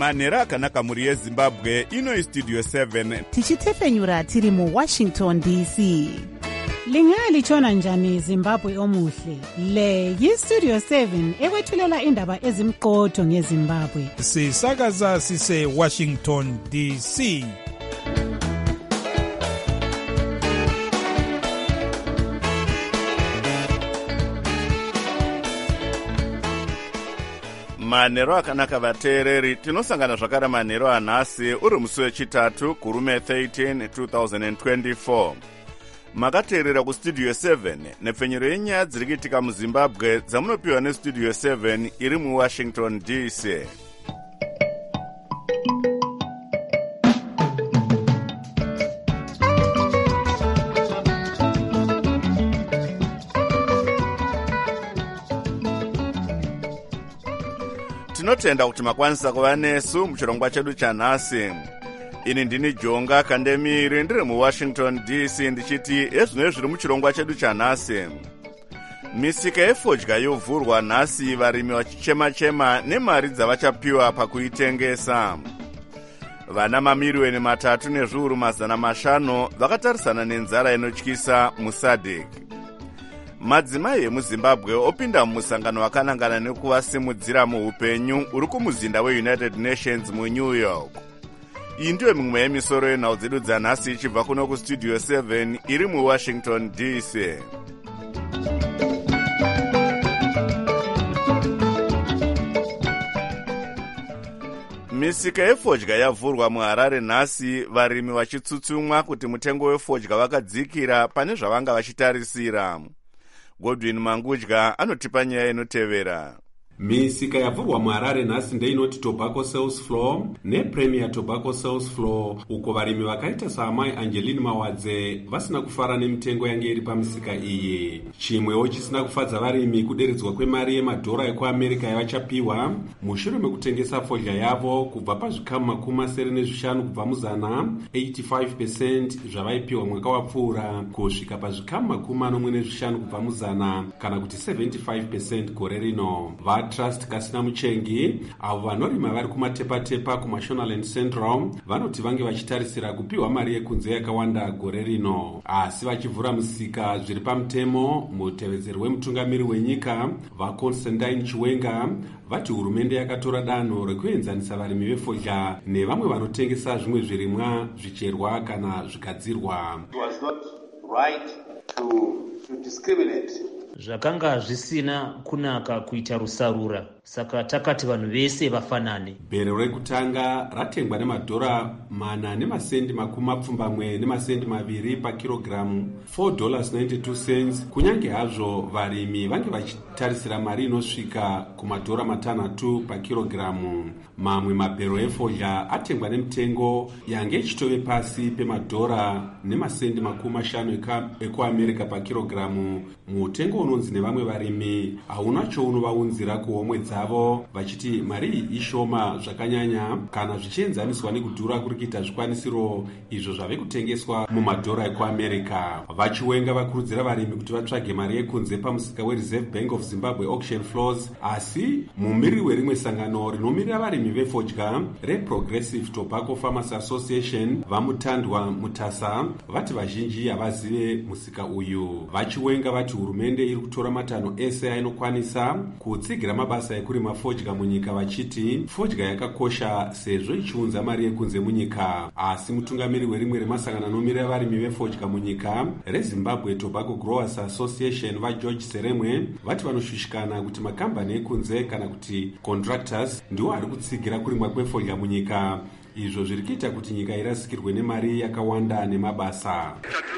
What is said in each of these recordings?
manhero akanaka mhuri yezimbabwe. Ino Studio 7 tichitefenyura tiri muWashington DC. Lingalitshona njani Zimbabwe omuhle? Le yiStudio 7 ekwethulela indaba ezimqotho ngeZimbabwe. Sisakaza sise Washington DC. manhero akanaka vateereri, tinosangana zvakare manhero anhasi uri musi wechitatu kurume 13 2024. Makateerera kuStudio 7 nepfenyero yenyaya dziri kuitika muZimbabwe dzamunopiwa neStudio 7 iri muWashington DC. Tinotenda kuti makwanisa kuva nesu muchirongwa chedu chanhasi. Ini ndini Jonga Kandemiri ndiri muWashington DC ndichiti ezvino zviri muchirongwa chedu chanhasi. Misika yefodya yovhurwa nhasi, varimi vachichema-chema nemari dzavachapiwa pakuitengesa. Vana mamiliyoni 3.5 vakatarisana nenzara inotyisa muSADC. Madzimai emuZimbabwe opinda mumusangano wakanangana nekuvasimudzira muupenyu uri kumuzinda weUnited Nations muNew York. Iyi ndiyo mimwe yemisoro yenhau dzedu dzanhasi ichibva kuno kuStudio 7 iri muWashington DC. Misika yefodya yavhurwa muHarare nhasi, varimi vachitsutsumwa kuti mutengo wefodya wakadzikira pane zvavanga vachitarisira. Godwin Mangudya anotipa nyaya inotevera. Misika yavhurwa muHarare nhasi ndeinoti Tobacco Sales Floor nePremier Tobacco Sales Floor, uko varimi vakaita saamai Angeline Mawadze vasina kufara nemitengo yange iri pamisika iyi. Chimwewo chisina kufadza varimi kuderedzwa kwemari yemadhora ekuAmerica yavachapiwa mushure mekutengesa fodya yavo kubva pazvikamu 75 kubva muzana 85% zvavaipiwa mwaka wapfuura kusvika pazvikamu 45 kubva muzana kana kuti 75% gore rino. Trust Kasina Muchengi avo vanorima vari kumatepa-tepa kuMashonaland Central vanoti vange vachitarisira kupiwa mari yekunze yakawanda gore rino, asi vachivhura musika zviri pamutemo. Mutevedzeri wemutungamiri wenyika vaConstantine Chiwenga vati hurumende yakatora danho rekuenzanisa varimi vefodya nevamwe vanotengesa zvimwe zvirimwa zvicherwa kana zvigadzirwa. It was not right to discriminate. Zvakanga zvisina kunaka kuita rusarura, saka takati vanhu vese vafanane. Bhero rekutanga ratengwa nemadhora 4.2 pakirogiramu, $4.92, kunyange hazvo varimi vange vachitarisira mari inosvika kumadhora 6 pakirogiramu. Mamwe mabhero efodya atengwa nemitengo yange ichitove pasi pemadhora $50 ekuAmerica pakirogiramu. Mutengo unonzi nevamwe varimi hauna chounovaunzira kuhomwe dzavo, vachiti mari ishoma zvakanyanya kana zvichienzaniswa nekudhura kuri kuita zvikwanisiro izvo zvave kutengeswa mumadhora ekuAmerica. Vachiwenga vakurudzira varimi kuti vatsvage mari yekunze pamusika weReserve Bank of Zimbabwe auction floors, asi mumiriri werimwe sangano rinomirira varimi vefodya reProgressive Tobacco Farmers Association vaMutandwa Mutasa vati vazhinji havazive musika uyu. Vachiwenga vati hurumende iri kutora matanho ese ainokwanisa kutsigira mabasa ekurima fodya munyika, vachiti fodya yakakosha sezvo ichiunza mari yekunze munyika. Asi mutungamiri werimwe remasangano anomirira varimi vefodya munyika reZimbabwe Tobacco Growers Association vaGeorge Seremwe vati vanoshushikana kuti makambani ekunze kana kuti contractors ndiwo ari kutsigira kurimwa kwefodya munyika, izvo zviri kuita kuti nyika irasikirwe nemari yakawanda nemabasa.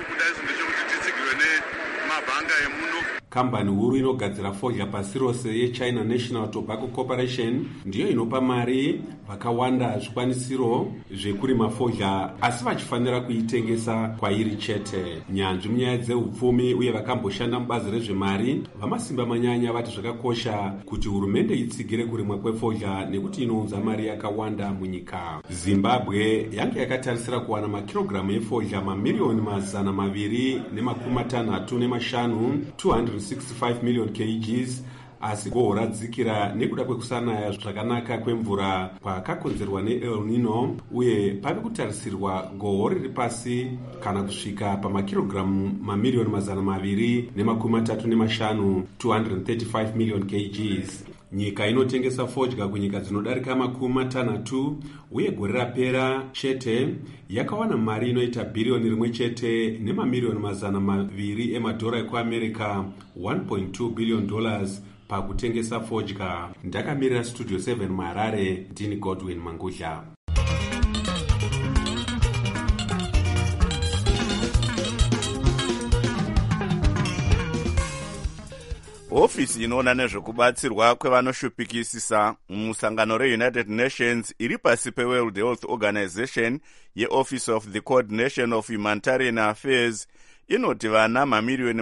Kambani huru inogadzira fodya pasi rose yeChina National Tobacco Corporation ndiyo inopa mari vakawanda zvikwanisiro zvekurima fodya, asi vachifanira kuitengesa kwairi chete. Nyanzvi munyaya dzeupfumi uye vakamboshanda mubazi rezvemari vamasimba manyanya vati zvakakosha kuti hurumende itsigire kurimwa kwefodya nekuti inounza mari yakawanda munyika. Zimbabwe yange yakatarisira kuwana makirogiramu efodya mamiliyoni 265 265 million kgs asi kohoradzikira nekuda kwekusanaya zvakanaka kwemvura kwakakonzerwa neEl Nino, uye pari kutarisirwa gohwo riri pasi kana kusvika pamakirogiramu mamiliyoni 235 235 million kgs. Nyika inotengesa fodya kunyika dzinodarika 60, uye gore rapera chete yakawana mari inoita bhiriyoni 1 nemamiliyoni 200 emadhora ekuamerica, $1.2 billion pakutengesa fodya. Ndakamirira Studio 7 muHarare, ndini Godwin Mangudla. Ofisi inoona nezvekubatsirwa kwevanoshupikisisa musangano reUnited Nations iri pasi peWorld Health Organization yeOffice of the Coordination of Humanitarian Affairs inoti vana mamiliyoni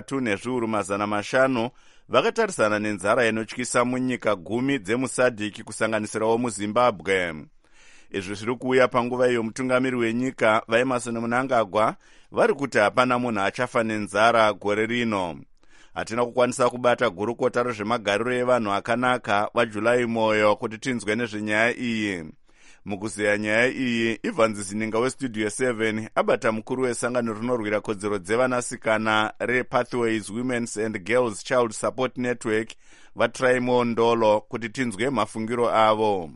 3,500,000 vakatarisana nenzara inotyisa munyika 10 dzemusadhiki kusanganisirawo muZimbabwe. Izvi zviri kuuya panguva iyo mutungamiri wenyika vaEmmerson Mnangagwa vari kuti hapana munhu achafa nenzara gore rino. Hatina kukwanisa kubata gurukota rezvemagariro evanhu akanaka vaJulai Moyo kuti tinzwe nezvenyaya iyi. Mukuzeya nyaya iyi, Ivan Zininga weStudio 7 abata mukuru wesangano rinorwira kodzero dzevanasikana rePathways Women's and Girls Child Support Network vaTraimo Ndolo kuti tinzwe mafungiro avo.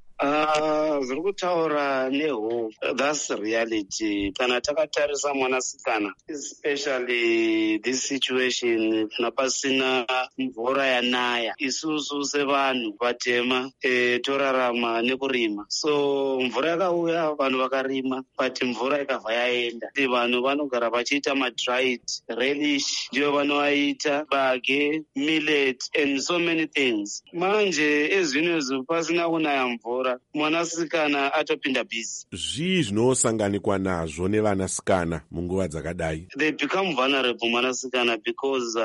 Zviri kutaura nehope, that's reality. Kana takatarisa mwanasikana, especially this situation, pasina mvura yanaya, isusu sevanhu vatema torarama nekurima. So mvura yakauya, vanhu vakarima, but mvura ikabva yaenda. Vanhu vanogara vachiita madried relish, ndiyo vanoaita bage, millet and so many things. Manje ezvinezvi pasina kunaya mvura, mwanasikana atopinda busy. Zvii zvinosanganikwa nazvo nevanasikana munguva dzakadai? They become vulnerable mwanasikana because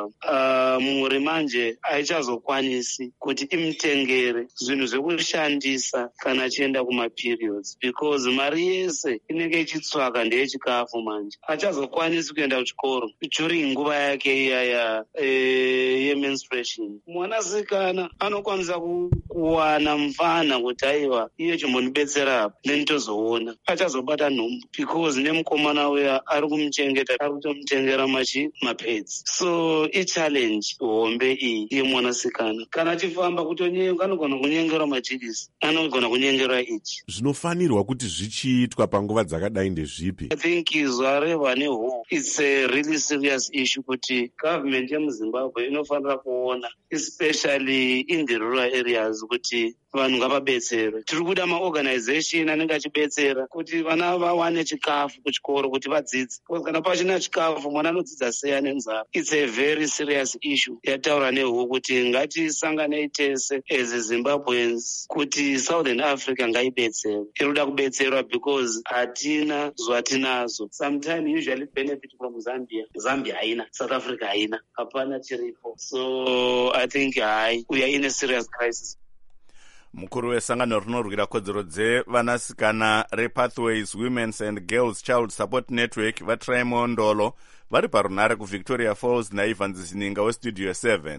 mhuri manje haichazokwanisi kuti imutengere zvinhu zvekushandisa kana achienda kumaperiods, because mari yese inenge ichitsvaka ndeyechikafu manje. Hachazokwanisi kuenda kuchikoro during nguva yake iyaya yemenstruation. Mwanasikana anokwanisa kuwana mfana kuti aiwa iye chimbondibetsera apa nenditozoona, achazobata nhumbu because nemukomana uya ari kumuchengeta, ari kutomutengera mapads. So ichallenge hombe iyi yemwanasikana. Kana achifamba kutonyenga anogona kunyengera majikisi, anogona kunyengera ichi. Zvinofanirwa kuti zvichiitwa panguva dzakadai ndezvipi? I think izvareva nehope, it's a really serious issue kuti government yemuZimbabwe inofanira kuona, especially in the rural areas, kuti vanhu ngavabetserwe. Tiri kuda maorganization anenge achibetsera kuti vana vawane chikafu kuchikoro kuti vadzidze. Kana pachina chikafu mwana anodzidza sei ane nzara? It's a very serious issue. Yataura nehuku kuti ngatisanganei tese as Zimbabweans kuti Southern Africa ngaibetserwe. Inoda kubetserwa because hatina zvatinazo. Sometimes usually benefit from Zambia. Zambia haina, South Africa haina, hapana chiripo. So I think we are in a serious crisis. Mukuru wesangano rinorwira kodzero dzevanasikana rePathways Women's and Girls Child Support Network vaTraimo Ndolo vari parunare kuVictoria Falls naIvan Zininga weStudio 7.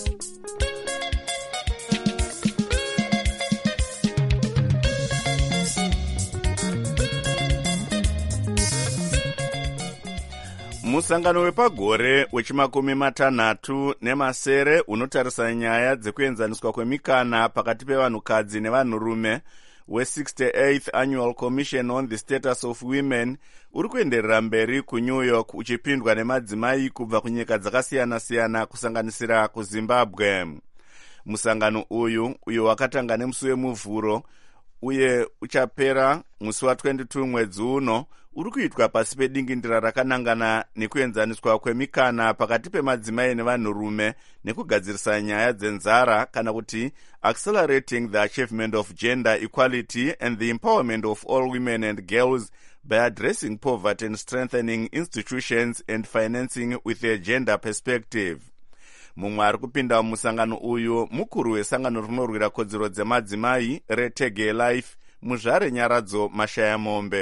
Musangano wepagore wechi60 unotarisa nyaya dzekuenzaniswa kwemikana pakati pevanhukadzi nevanhurume we68th Annual Commission on the Status of Women uri kuenderera mberi kuNew York uchipindwa nemadzimai kubva kunyika dzakasiyana-siyana kusanganisira kuZimbabwe. Musangano uyu wakatanga nemusi wemuvhuro uye uchapera musi wa22 mwedzi uno, uri kuitwa pasi pedingindira rakanangana nekuenzaniswa kwemikana pakati pemadzimai nevanhurume nekugadzirisa nyaya dzenzara, kana kuti accelerating the achievement of gender equality and the empowerment of all women and girls by addressing poverty and strengthening institutions and financing with a gender perspective. Mumwe ari kupinda musangano uyu mukuru wesangano rinorwira kodzero dzemadzimai reTege Life, Muzvare Nyaradzo Mashaya Mombe.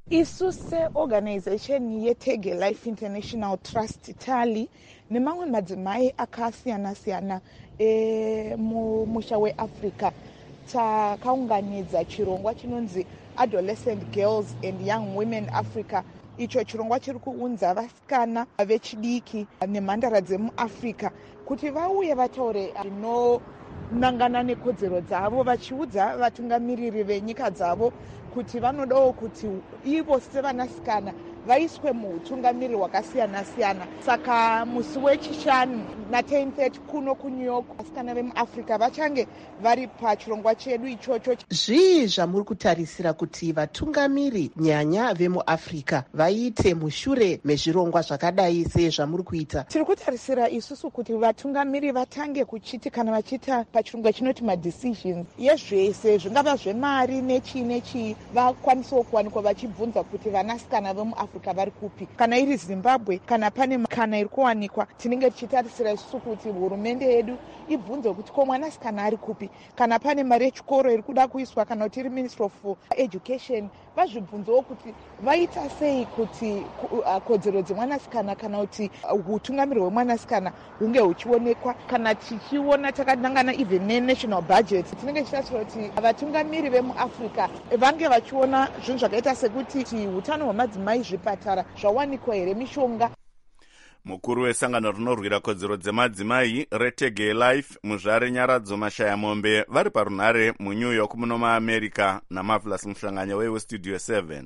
isu seorganization yeTege Life International Trust tali nemamwe madzimai akasiyana-siyana musha weAfrica takaunganidza chirongwa chinonzi Adolescent Girls and Young Women Africa. Icho chirongwa chiri kuunza vasikana vechidiki nemhandara dzemuAfrica kuti vauye vataure nangana nekodzero dzavo vachiudza vatungamiriri venyika dzavo kuti vanodawo kuti ivo sevanasikana vaiswe muutungamiri hwakasiyana-siyana. Saka musi wechishanu na10:30 kuno kuNew York vasikana vemuAfrica vachange vari pachirongwa chedu ichocho. Zvii zvamuri kutarisira kuti vatungamiri nyanya vemuAfrica vaite mushure mezvirongwa zvakadai sezvamuri kuita? Tiri kutarisira isusu kuti vatungamiri vatange kuchiti kana vachiita pachirongwa chinoti madecisions yezvese zvingava zvemari nechi vakwanisawo kuwanikwa vachibvunza kuti vanasikana vemuAfrica vari kupi. Kana iri Zimbabwe, kana pane kana iri kuwanikwa, tinenge tichitarisira isusu kuti hurumende yedu ibvunze kuti ko mwanasikana ari kupi. Kana pane mari yechikoro iri kuda kuiswa, kana kuti iri Ministry of Education, vazvibvunzewo kuti vaita sei kuti kodzero dzemwanasikana kana kuti utungamiri hwemwanasikana hunge huchionekwa. Kana tichiona takanangana even nenational budget, tinenge tichitarisira kuti vatungamiri vemuAfrica vange vachiona zvinhu zvakaita sekuti utano hwemadzimai, zvipatara zvawanikwa here, mishonga. Mukuru wesangano rinorwira kodzero dzemadzimai reTege Life muzvare Nyaradzo Mashaya Mombe vari parunhare muNew York muno muAmerica naMarvelous Mushanganyo weStudio 7.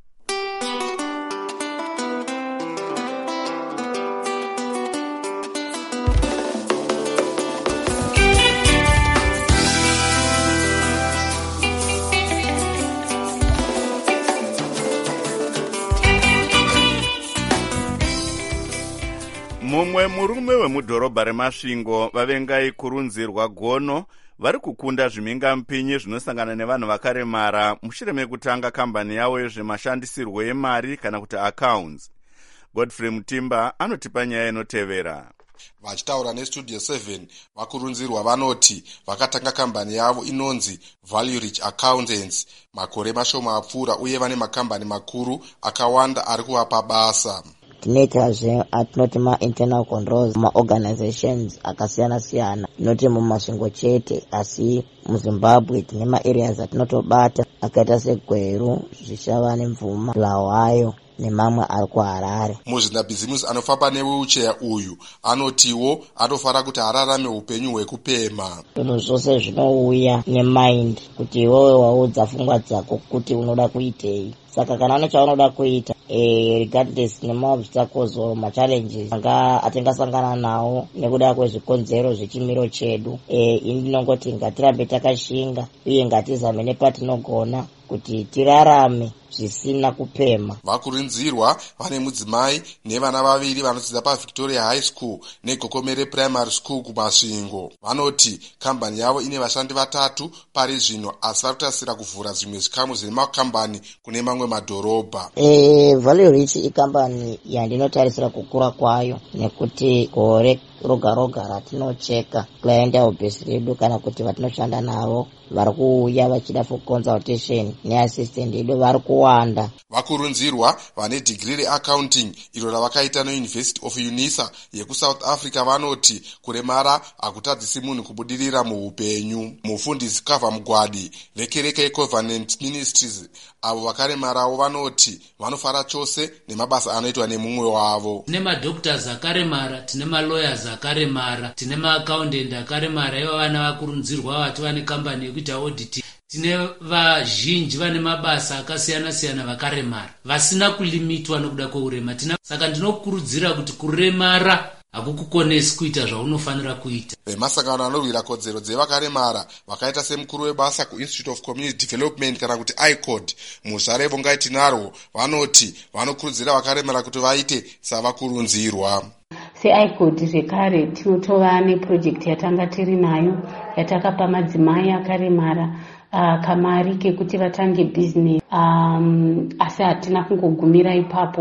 Mumwe murume wemudhorobha reMasvingo vavengai kurunzirwa gono vari kukunda zvimhingamupinyi zvinosangana nevanhu vakaremara mushure mekutanga kambani yavo yezvemashandisirwo emari kana kuti accounts. Godfrey Mutimba anotipa nyaya inotevera. Vachitaura neStudio 7 vakurunzirwa vanoti vakatanga kambani yavo inonzi Value Rich Accountants makore mashoma apfuura uye vane makambani makuru akawanda ari kuvapa basa. Tinoitazve atinoti ma-internal controls ma-organizations akasiyana-siyana, tinoti muMasvingo chete, asi muZimbabwe tine ma-areas atinotobata akaita seGweru, Zvishava neMvuma, Bulawayo nemamwe ari kuHarare. Muzvinabhizimusi anofamba newheelchair uyu anotiwo anofara kuti ararame upenyu hwekupema. Zvinhu zvose zvinouya nemind kuti iwewe waudza pfungwa dzako kuti unoda kuitei. Saka kana une chaunoda kuita regardless nemaobstacles or machallenges atingasangana nawo nekuda kwezvikonzero zvechimiro chedu, ini ndinongoti ngatirambe takashinga uye ngatizame nepatinogona kuti tirarame zvisina kupema. Vakurunzirwa vane mudzimai nevana vaviri vanodzidza paVictoria High School neGokomere Primary School kuMasvingo. Vanoti kambani yavo ine vashandi 3 pari zvino, asi vari kutasira kuvhura zvimwe zvikamu zvemakambani kune mamwe madhorobha. Value Rich ikambani yandinotarisira kukura kwayo nekuti gore roga ratinocheka client base redu kana kuti vatinoshanda navo vari kuuya vachida for consultation neassistant yedu vari kuwanda. Vakurunzirwa vane degree reaccounting iro ravakaita neUniversity of UNISA yekuSouth Africa vanoti kuremara hakutadzisi munhu kubudirira muupenyu. Mufundisi Kava Mugwadi vekereke yeCovenant Ministries avo vakaremarawo vanoti vanofara chose nemabasa anoitwa nemumwe wavo. Tine madoctors akaremara, tine malawyers akaremara, tine maaccountant akaremara, ivo vana vakurunzirwa vati vane kambani yekuita audit. Tine vazhinji vane mabasa akasiyana-siyana vakaremara vasina kulimitwa nokuda kweurema. Saka ndinokurudzira kuti kuremara hakukukonesi kuita zvaunofanira kuita. Vemasangano anorwira kodzero dzevakaremara vakaita semukuru webasa kuInstitute of Community Development kana kuti ICOD muzvare Vongai Tinarwo vanoti vanokurudzira vakaremara kuti vaite savakurunzirwa. SeICOD zvekare tinotova neproject yatanga tiri nayo yatakapa madzimai akaremara kamari kekuti vatange business, asi hatina kungogumira ipapo.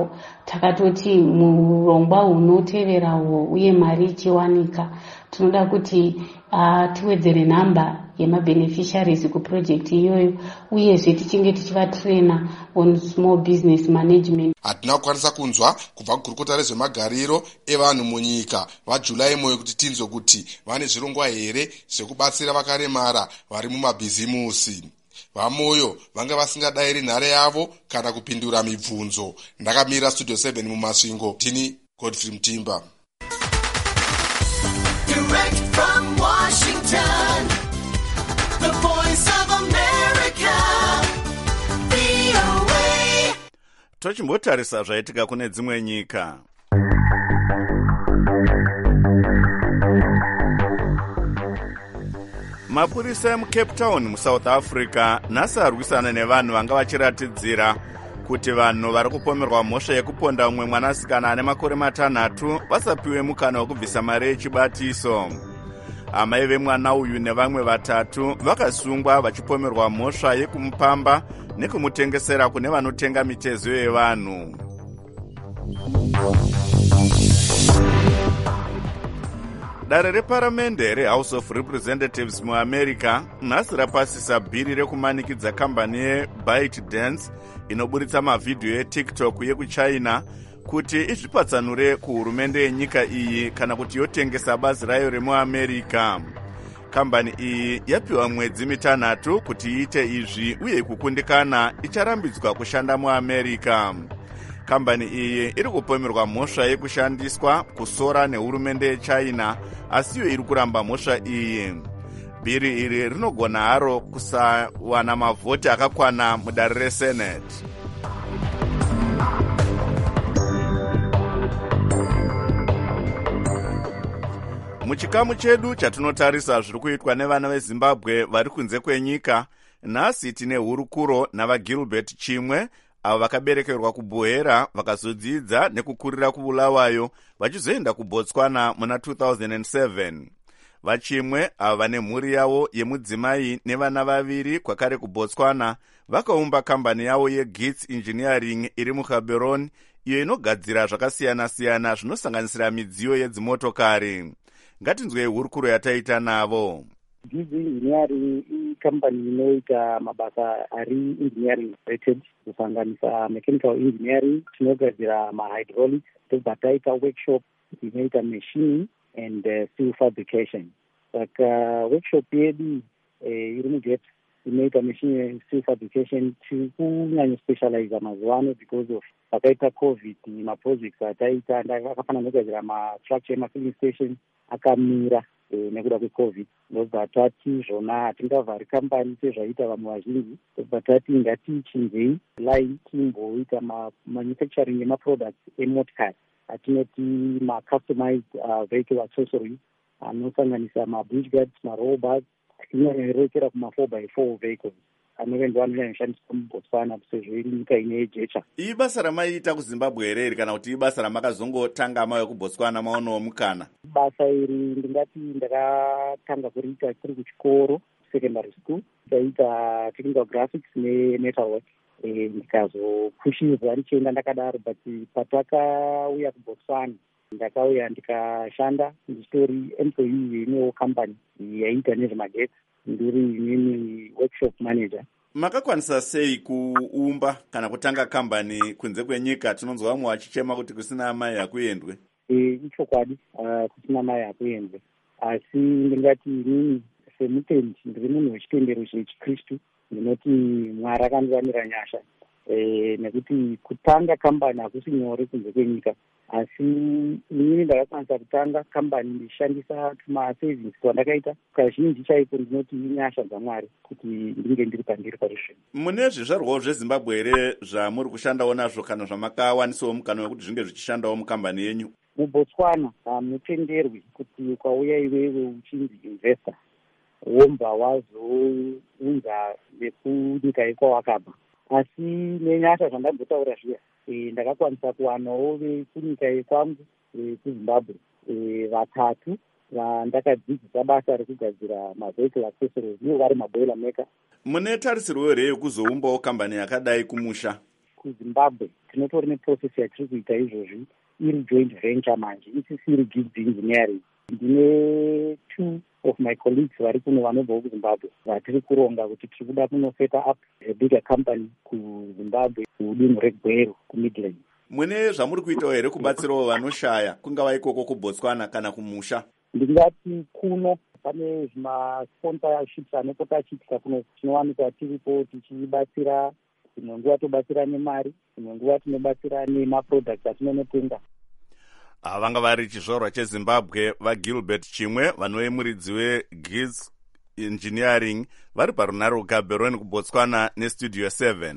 takatoti murongwa unoteverawo uye mari ichiwanika tinoda kuti tiwedzere nhamba yemabeneficiaries kuprojekti iyoyo uyezve tichinge tichivatraina on small business management. hatina kukwanisa kunzwa kubva kugurukota rezvemagariro evanhu munyika vaJulai Moyo kuti tinzwe kuti vane zvirongwa here zvekubatsira vakaremara vari mumabhizimusi. VaMoyo vanga vasingadayiri nhare yavo kana kupindura mibvunzo. Ndakamira Studio 7 mumasvingo. Tini Godfrey Mtimba. Direct from Washington, the voice of America, VOA. Tochimbotarisa zvaitika kune dzimwe nyika. Mapurisa emuCape Town muSouth Africa nhasi arwisana nevanhu vanga vachiratidzira kuti vanhu vari kupomerwa mhosva yekuponda umwe mwanasikana ane makore 6 vasapiwe mukana wekubvisa mari yechibatiso. Amai vemwana uyu nevamwe 3 vakasungwa vachipomerwa mhosva yekumupamba nekumutengesera kune vanotenga mitezo yevanhu. Dare reparamende reHouse of Representatives muAmerica nhasi rapasisa bhiri rekumanikidza kambani yeBytedance inoburitsa mavhidhiyo eTikTok yekuChina kuti izvipatsanure kuhurumende yenyika iyi kana kuti yotengesa bazi rayo remuAmerica. Kambani iyi yapiwa mwedzi 6 kuti iite izvi uye kukundikana icharambidzwa kushanda muAmerica. Kambani iyi iri kupomerwa mhosva yekushandiswa kusora nehurumende yeChina asiyo iri kuramba mhosva iyi. Bhiri iri rinogona haro kusawana mavhoti akakwana mudare reSenate. Muchikamu chedu chatinotarisa zviri kuitwa nevana veZimbabwe vari kunze kwenyika, nhasi tine hurukuro navaGilbert Chimwe avo vakaberekerwa kuBuhera vakazodzidza nekukurira kuBulawayo vachizoenda kuBotswana muna 2007. VaChimwe avo vane mhuri yavo yemudzimai nevana 2 kwakare kuBotswana vakaumba kambani yavo yeGits Engineering iri muGaborone iyo inogadzira zvakasiyana-siyana zvinosanganisira midziyo yedzimotokari. Ngatinzwei hurukuro yataita navo. Gits Engineering ikambani inoita mabasa ari engineering related kusanganisa mechanical engineering, tinogadzira mahydraulics, tobva taita workshop inoita machining and steel fabrication. Saka workshop yedu iri muGate inoita machining and steel fabrication tikunyanya specialize mazuano because of pakaita COVID maprojects ataita akafana nogadzira mastructure emafilling station akamira nekuda kweCovid. Ndobva tati zvona hatingavhari kambani sezvaita vamwe vazhinji. Ndobva tati ngatichinjei line timboita manufacturing emaproducts emotikari atinoti macustomized vehicle accessories anosanganisa mabridge guards, marollbars, inorekera kuma4x4 vehicles anove ndo anoyanoshandiswa muBotswana sezvo iri nyika ine jecha. Ibasa ramaiita kuZimbabwe here kana kuti ibasa ramakazongotanga mauya kuBotswana maonawo mukana? Basa iri ndingati ndakatanga kuriita kuri kuchikoro secondary school, ndaita technical graphics nemetalwork. Ndikazopushirwa ndichienda ndakadaro, but patakauya kuBotswana ndakauya ndikashanda ndichitori employee yeimwewo company yaiita nezvemagetsi, ndiri inini workshop manager. Makakwanisa sei kuumba kana kutanga kambani kunze kwenyika? Tinonzwa vamwe vachichema kuti kusina mai hakuendwe. Ichokwadi, kusina mai hakuendwe, asi ndingati inini semutendi ndiri munhu wechitendero chechiKristu, ndinoti Mwari akandiwanira nyasha, nekuti kutanga kambani hakusi nyore kunze kwenyika. Asi inini ndakakwanisa kutanga kambani ndichishandisa tumasavings twandakaita kazhinji chaiko. Ndinoti inyasha dzaMwari kuti ndinge ndiri pandiri parizvino. Mune zvizvarwawo zveZimbabwe here zvamuri kushandawo nazvo kana zvamakawanisawo mukana wekuti zvinge zvichishandawo mukambani yenyu? MuBotswana hamutenderwi kuti ukauya iwewe uchinzi investor wobva wazounza vekunyika yekwawakabva. Asi nenyasha zvandambotaura zviya, ndakakwanisa kuwanawo vekunyika yekwangu kuZimbabwe 3 vandakadzidzisa basa rekugadzira mavehicle accessories, ivo vari maboiler maker. Mune tarisirwo here yekuzoumbawo kambani yakadai kumusha? kuzimbabwe tinotori neprocess yatiri kuita izvozvi iri joint venture manje isisiri Gibbs Engineering. Ndine 2 of my colleagues vari kuno vanobvawo kuzimbabwe vatiri kuronga kuti tiri kuda kunoseta up a bigger company kuzimbabwe kudunhu regweru kumidland. Mune zvamuri kuitawo here kubatsirawo vanoshaya kungava ikoko kuBotswana kana kumusha? Ndingati kuno pane zvimasponsorships anopota achiitika kuno tinowanika tiripo tichibatsira, imwe nguva tobatsira nemari, imwe nguva tinobatsira nemaproducts atinonotenga. Vanga vari chizvarwa cheZimbabwe vaGilbert Chimwe vanove muridzi weGibbs Engineering vari parunare Gaborone kuBotswana nestudio 7.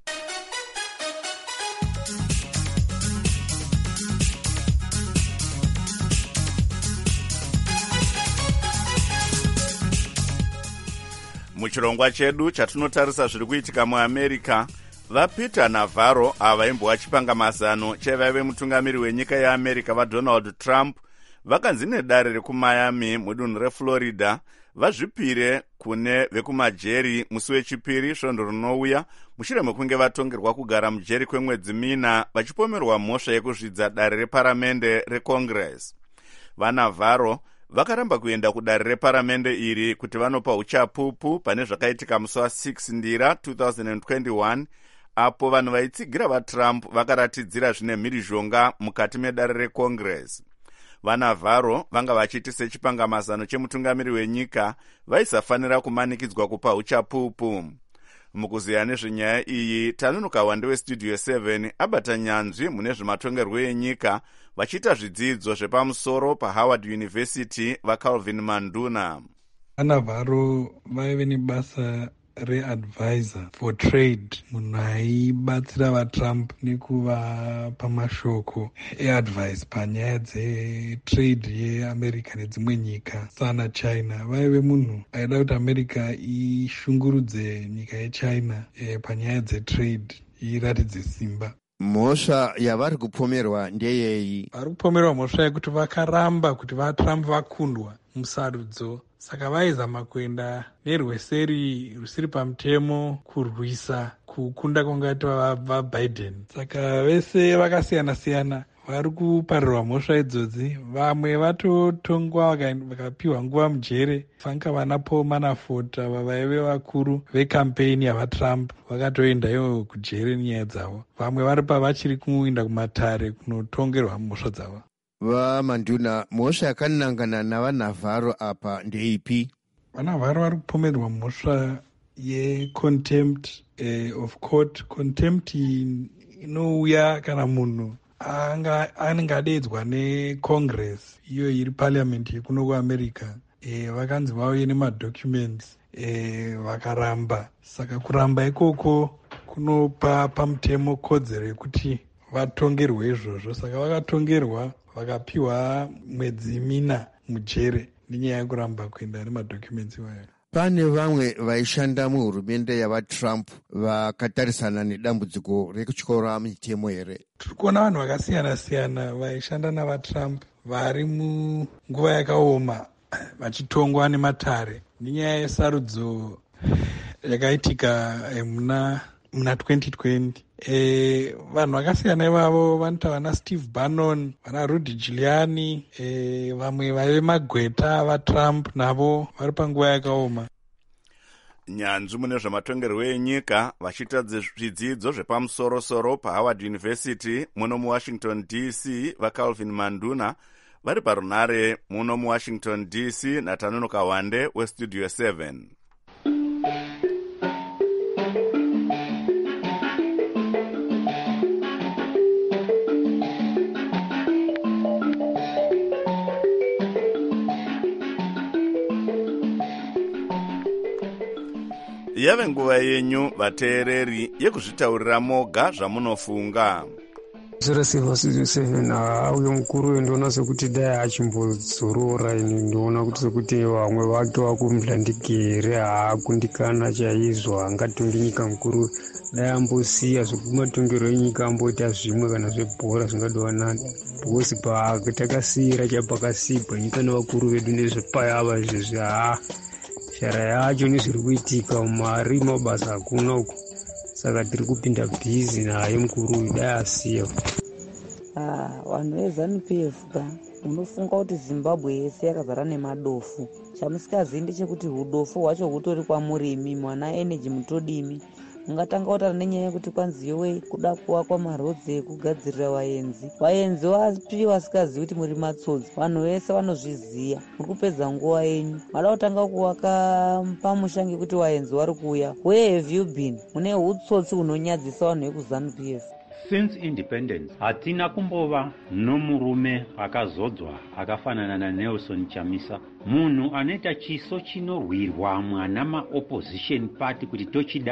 Muchirongwa chedu chatinotarisa zviri kuitika muAmerica, vaPeter Navarro ava vaimbova chipangamazano chevaive mutungamiri wenyika yeAmerica vaDonald Trump vakanzi nedare rekuMiami mudunhu reFlorida vazvipire kune vekumajeri musi wechipiri svondo rinouya mushure mekunge vatongerwa kugara mujeri kwemwedzi mina vachipomerwa mhosva yekuzvidza dare reparamende reCongress. VaNavarro vakaramba kuenda kudare reparamende iri kuti vanopa uchapupu pane zvakaitika musi wa6 ndira 2021 apo vanhu vaitsigira vaTrump vakaratidzira zvine mhirizhonga mukati medare reCongress. VaNavarro vanga vachiti sechipangamazano chemutungamiri wenyika vaisafanira kumanikidzwa kupa uchapupu. Mukuziya nezvenyaya iyi tanonoka wande westudio 7 abata nyanzvi mune zvematongerwo enyika vachiita zvidzidzo zvepamusoro paHoward University vaCalvin Manduna. VaNavarro vaive nebasa readvisor for trade, munhu aibatsira vaTrump nekuvapa mashoko eadvice panyaya dzetrade yeAmerica nedzimwe nyika sana China. Vaive munhu aida kuti America ishungurudze nyika yeChina panyaya dzetrade iratidze simba. Mhosva yavari kupomerwa ndeyei? Vari kupomerwa mhosva yekuti vakaramba kuti vaTrump vakundwa musarudzo, saka vaizama kuenda nerweseri rusiri pamutemo kurwisa kukunda kwangaiita vaBiden. Saka vese vakasiyana-siyana vari kuparirwa mhosva idzodzi. Vamwe vatotongwa vakapiwa nguva mujere, vanga vana Paul Manafort ava vaive vakuru vekampeni yavaTrump vakatoenda ivo kujere nenyaya dzavo. Vamwe vari pavachiri kuenda kumatare kunotongerwa mhosva dzavo. VaManduna, mhosva yakanangana navaNavarro apa ndeipi? VaNavarro vari kupomerwa mhosva yecontempt of court. Contempt inouya kana munhu anenge adeedzwa neCongress, iyo iri parliament yekuno kuAmerica. Vakanzi vauye nemadocuments vakaramba. Saka kuramba ikoko kunopa pamutemo kodzero yekuti vatongerwe izvozvo. Saka vakatongerwa vakapiwa mwedzi mina mujere nenyaya yekuramba kuenda nemadocuments iwayo. Pane vamwe vaishanda muhurumende yavaTrump vakatarisana nedambudziko rekutyora mitemo here? Tiri kuona vanhu vakasiyana-siyana vaishanda navaTrump vari munguva yakaoma vachitongwa nematare nenyaya yesarudzo yakaitika muna 2020. Vanhu vakasiyana ivavo vanota vana Steve Bannon, vana Rudy Giuliani, vamwe vaive magweta vaTrump navo vari panguva yakaoma. Nyanzvi mune zvematongerwo enyika vachiita zvidzidzo zvepamusoro-soro paHoward University muno muWashington DC vaCalvin Manduna vari parunare muno muWashington DC naTanonoka Wande westudio 7. Yave nguva yenyu vateereri yekuzvitaurira moga zvamunofunga. 07 uyo mukuru ndoona sekuti dai achimbodzorora. Ini ndoona kuti sekuti vamwe vake vakumhlandikire haakundikana chaizvo, angatongi nyika mukuru dai ambosiya zvekumatongero enyika amboita zvimwe kana zvebhora zvingadovanana, because patakasiyira chapakasibwa nyika nevakuru vedu nezvepayava izvezvi shara yacho nezviri kuitika mari mabasa hakuna uku. saka tiri kupinda bhizi naye mukuru uyu dai asiya. Vanhu veZANU-PF unofunga kuti Zimbabwe yese yakazara nemadofu. Chamusingazivi ndechekuti udofu hwacho hutori kwamurimi, mwana energy mutodimi. Ungatanga kutaura nenyaya yekuti kwanzi yowe kuda kuvakwa marodzi ekugadzirira vaenzi. Vaenzi vapi vasikazivi kuti muri matsotsi. Vanhu vese vanozviziva. Muri kupedza nguva yenyu. Mada kutanga kuvaka pamusha ngekuti vaenzi vari kuuya. Where have you been? Mune hutsotsi hunonyadzisa vanhu vekuZANU-PF. Since independence hatina kumbova nomurume akazodzwa akafanana naNelson Chamisa, munhu anoita chiso chinorwirwa mwana maopposition party kuti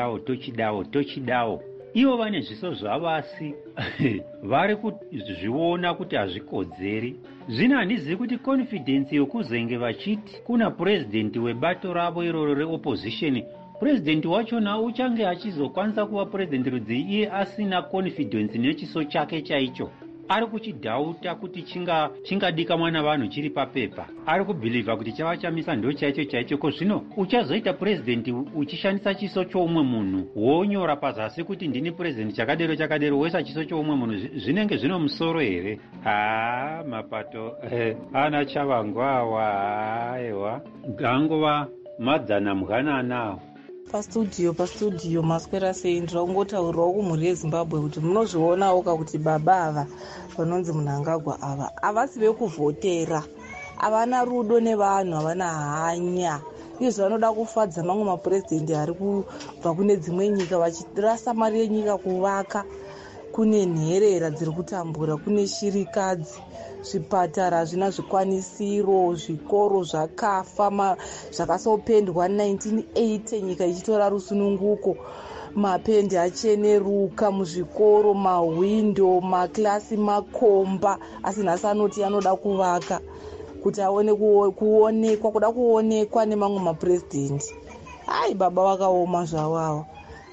tochidawo. Ivo vane zviso zvavasi vari kuzviona kuti hazvikodzeri. Zvino handizivi kuti confidence yokuzenge vachiti kuna president webato ravo iroro reopposition, president wachona uchange achizokwanisa kuva president rudzi iye asina confidence nechiso chake chaicho. Ari kuchidhauta kuti chingadika mwana vanhu chiri papepa. Ari kubhilivha kuti chava Chamisa ndo chaicho. Ko zvino uchazoita president uchishandisa chiso choumwe munhu wonyora pazasi kuti ndini president chakadero wesa chiso choumwe munhu, zvinenge zvino musoro here? Mapato ana chavangwawa aiwa gangova madzana mughanana. Pastudio maswera sei ndirakungotaurirawo kumhuri yeZimbabwe kuti munozvionawo kuti baba ava vanonzi Mnangagwa ava havasi vekuvhotera, havana rudo nevanhu, havana hanya. Izvo vanoda kufadza mamwe mapurezidendi ari kubva kune dzimwe nyika vachirasa mari yenyika kuvaka. Kune nherera dziri kutambura, kune shirikadzi, zvipatara hazvina zvikwanisiro, zvikoro zvakafa zvakasopendwa 1980 nyika ichitora rusununguko. Mapendi acheneruka muzvikoro, mahwindo, makilasi makomba, asi nhasi anoti anoda kuvaka kuti aone kuonekwa, kuda kuonekwa nemamwe mapurezidendi. Baba vakaoma zvavavo.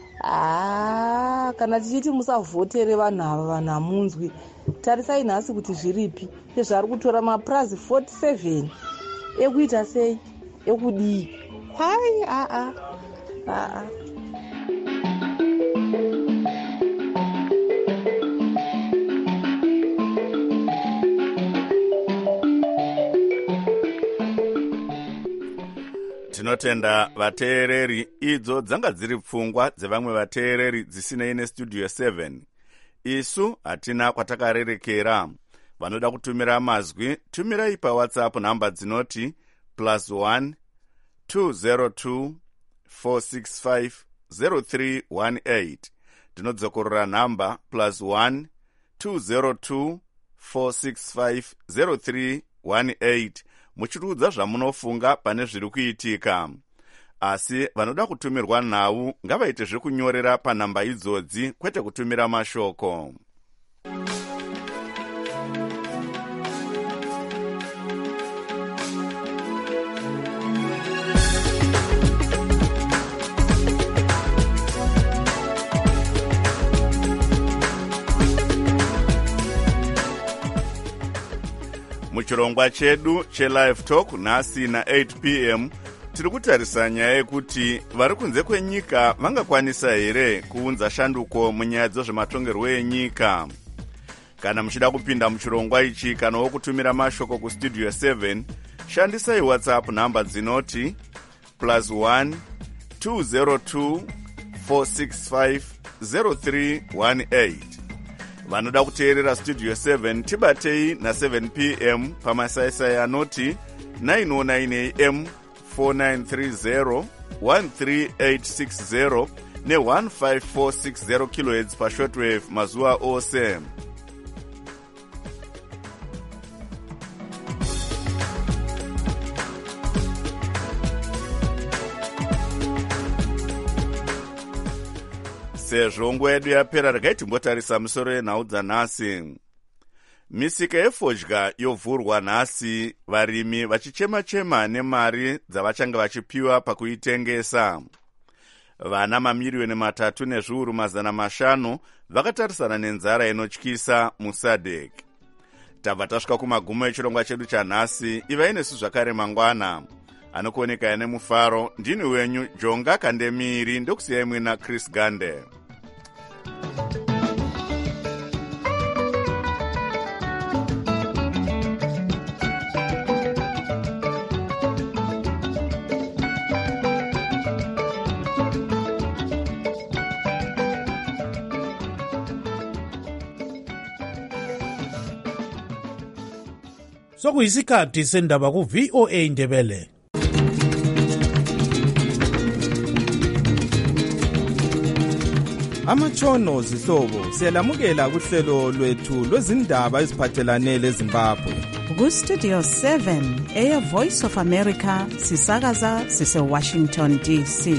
Kana tichiti musavhotere vanhu ava, vanhu hamunzwi. Tarisai nhasi kuti zviripi zvari kutora mapurazi 47 ekuita sei, ekudii? Tinotenda vateereri. Idzo dzanga dziri pfungwa dzevamwe vateereri dzisinei nestudio 7. Isu hatina kwatakarerekera. Vanoda kutumira mazwi, tumirai paWhatsApp namba dzinoti +1 202 465 0318. Tinodzokorora namba +1 202 465 0318. Muchirudzwa zvamunofunga pane zviri kuitika. Asi vanoda kutumirwa nhau ngavaite zvekunyorera panhamba idzodzi, kwete kutumira mashoko. Muchirongwa chedu cheLive Talk nhasi na8 p.m. tiri kutarisa nyaya yekuti vari kunze kwenyika vangakwanisa here kuunza shanduko munyaya dzezvematongerwo enyika. Kana muchida kupinda muchirongwa ichi kanawo kutumira mashoko kustudio 7, shandisai WhatsApp namba dzinoti +1 202 465 0318. Vanoda kuteerera studio 7 tibatei na7 p.m. pamasaisai anoti 909 am 4930 13860 ne15460 kHz pashortwave mazuva ose. Sezvo nguva yedu yapera, regai timbotarisa musoro yenhau dzanhasi. Misika yefodya yovhurwa nhasi, varimi vachichema-chema nemari dzavachange vachipiwa pakuitengesa. Vana mamiriyoni 3 nezviuru 500 vakatarisana nenzara inotyisa muSADC. Tabva tasvika kumagumo echirongwa chedu chanhasi. Ivai nesu zvakare mangwana. Anokuoneka nemufaro ndini wenyu Jonga Kandemiri, ndokusiyai mwina Chris Gande. Sokuyisikhathi sendaba ku VOA Ndebele. Amatshono zihlobo siyalamukela kuhlelo lwethu lwezindaba eziphathelane leZimbabwe. Ku Studio 7 Air Voice of America sisakaza sise Washington DC.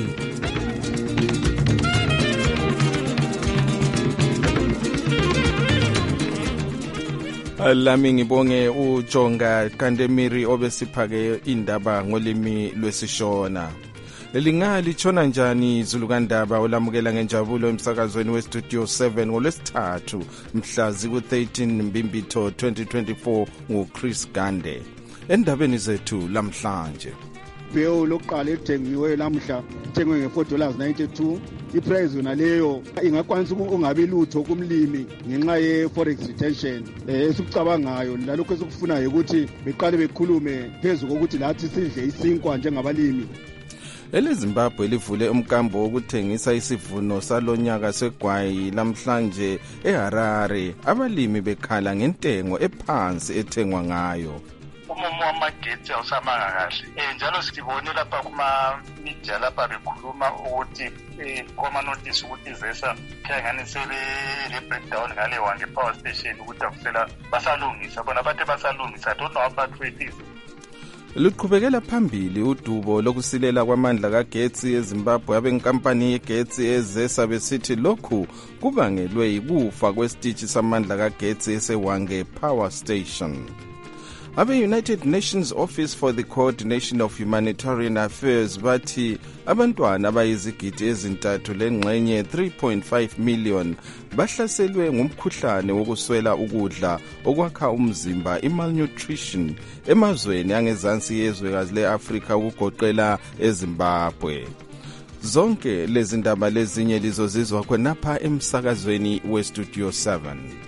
Lami ngibonge uJonga Kandemiri obesiphake indaba ngolimi lwesishona. Lelingali tshona njani Zulukandaba olamukela ngenjabulo emsakazweni weStudio 7 ngolwesithathu mhla ziku-13 Mbimbitho 2024 nguChris Gande. Endabeni zethu lamhlanje. Ibhewu lokuqala elithengiwe lamhla lithengwe nge$4.92. Iprice yona leyo ingakwanisa ungabi lutho kumlimi ngenxa ye-forex retention. Esikucabangayo lalokho esikufunayo ukuthi beqale bekhulume phezulu kokuthi lathi sidle isinkwa njengabalimi. EleZimbabwe livule umkambo wokuthengisa isivuno salonyaka segwayi lamhlanje eHarare. Abalimi bekhala ngentengo ephansi ethengwa ngayo. Umumo wamagetsi awusamanga kahle. Njalo sibone lapha kuma-media lapha bekhuluma ukuthi kwama-notice ukuthi ZESA khanganisele le-breakdown ngale wange power station ukuthi akusela basalungisa. Bona bathe basalungisa. I don't know about with this. Luqhubekela phambili udubo lokusilela kwamandla kagetsi eZimbabwe. Abenkampani yegetsi eZESA besithi lokhu kubangelwe yikufa kwesitishi samandla kagetsi esewange power station. Abe-United Nations Office for the Coordination of Humanitarian Affairs bathi abantwana abayizigidi ezintathu lengxenye 3.5 million bahlaselwe ngumkhuhlane wokuswela ukudla okwakha umzimba i-malnutrition emazweni angezansi yezwekazi le-Afrika ukugoqela eZimbabwe. Zonke lezi ndaba lezinye lizozizwa khonapha emsakazweni weStudio 7.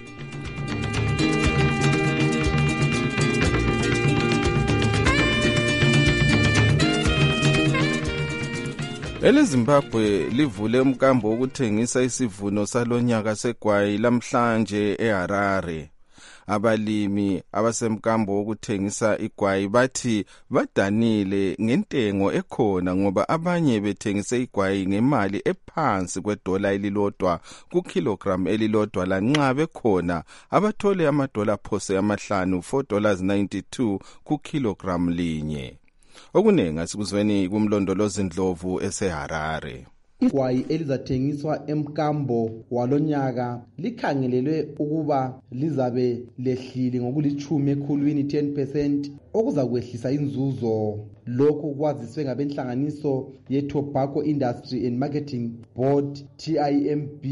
EleZimbabwe livule umkambo wokuthengisa isivuno salonyaka segwayi lamhlanje eHarare. Abalimi abasemkambo wokuthengisa igwayi bathi badanile ngentengo ekhona ngoba abanye bethengise igwayi ngemali ephansi kwedola elilodwa ku kilogram elilodwa lanxa bekhona abathole amadola phose amahlanu $4.92 ku kilogram linye. Okunenga sikuzweni kumlondolozi Ndlovu eseHarare. Igwayi elizathengiswa emkambo walonyaka likhangelelwe ukuba lizabe lehlile ngokulithumi ekhulwini 10% okuza kwehlisa inzuzo. Lokhu kwaziswe ngabenhlanganiso ye-Tobacco Industry and Marketing Board TIMB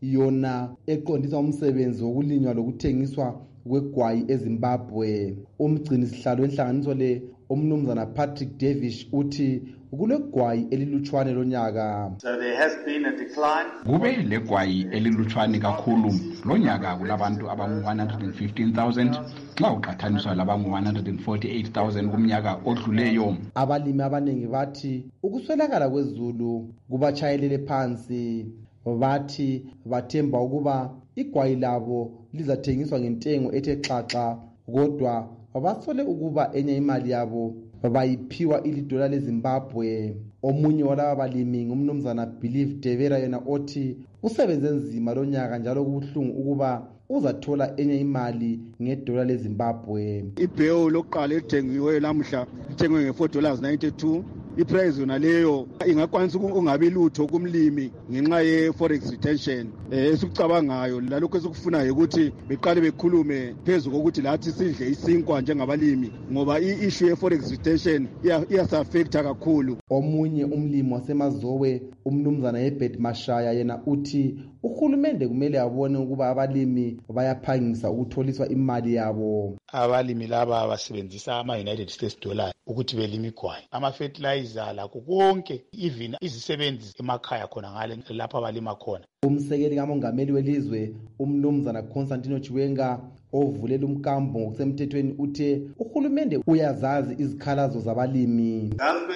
yona eqondisa umsebenzi wokulinywa lokuthengiswa kwegwayi eZimbabwe. Umgcini sihlalo wenhlanganiso le umnumzana Patrick Davish uthi kulegwayi elilutshwane lonyaka. So there has been a decline. Kube legwayi elilutshwane kakhulu lonyaka kulabantu abangu-115,000 xa uqhathaniswa labangu-148,000 kumnyaka odluleyo. Abalimi abaningi bathi ukuswelakala kwezulu kubachayelele phansi. Bathi bathemba ukuba igwayi labo lizathengiswa ngentengo ethe xaxa kodwa basole ukuba enye imali yabo bayiphiwa $1 leZimbabwe. Omunye walaba balimi ngumnumzana Believe Devera yena othi usebenze nzima lonyaka njalo kubuhlungu ukuba uzathola enye imali $1 leZimbabwe. Ibhewu lokuqala elithengiwe lamhla lithengwe nge$4.92. Iprice yona leyo ingakwanisa ungabi lutho kumlimi ngenxa ye-forex retention. Esikucabangayo lalokho esikufunayo ukuthi beqale bekhulume phezulu kokuthi lathi sidle isinkwa njengabalimi ngoba i-issue ye-forex retention iyasa-affecta kakhulu. Omunye umlimi wasemazowe umnumzana Herbert Mashaya yena uthi uhulumende kumele abone ukuba abalimi bayaphangisa ukutholiswa imali yabo. abalimi laba basebenzisa ama-United States dollar ukuthi belime igwayi, ama-fertilizer lakho konke, even izisebenzi emakhaya khona ngale lapho abalima khona. Umsekeli kamongameli welizwe umnumzana Constantino Chiwenga ovulela umkambo ngokusemthethweni uthe uhulumende uyazazi izikhalazo zabalimi.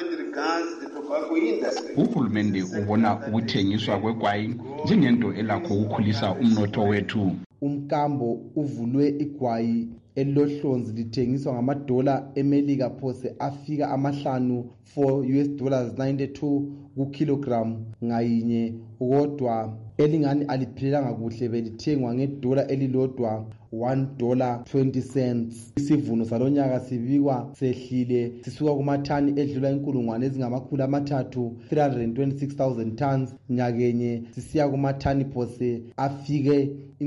Uhulumende ubona ukuthengiswa kwegwayi njengento elakho ukukhulisa umnotho wethu. Umkambo uvulwe igwayi elilohlonzi lithengiswa ngamadola emelika phose afika $5 $92 ku-kilogram ngayinye, kodwa elingani aliphelelanga kuhle belithengwa ngedola elilodwa $1.20. Isivuno salonyaka sibikwa sehlile sisuka kumathani edlula 326,000 tons nyakenye sisiya kumathani phose afike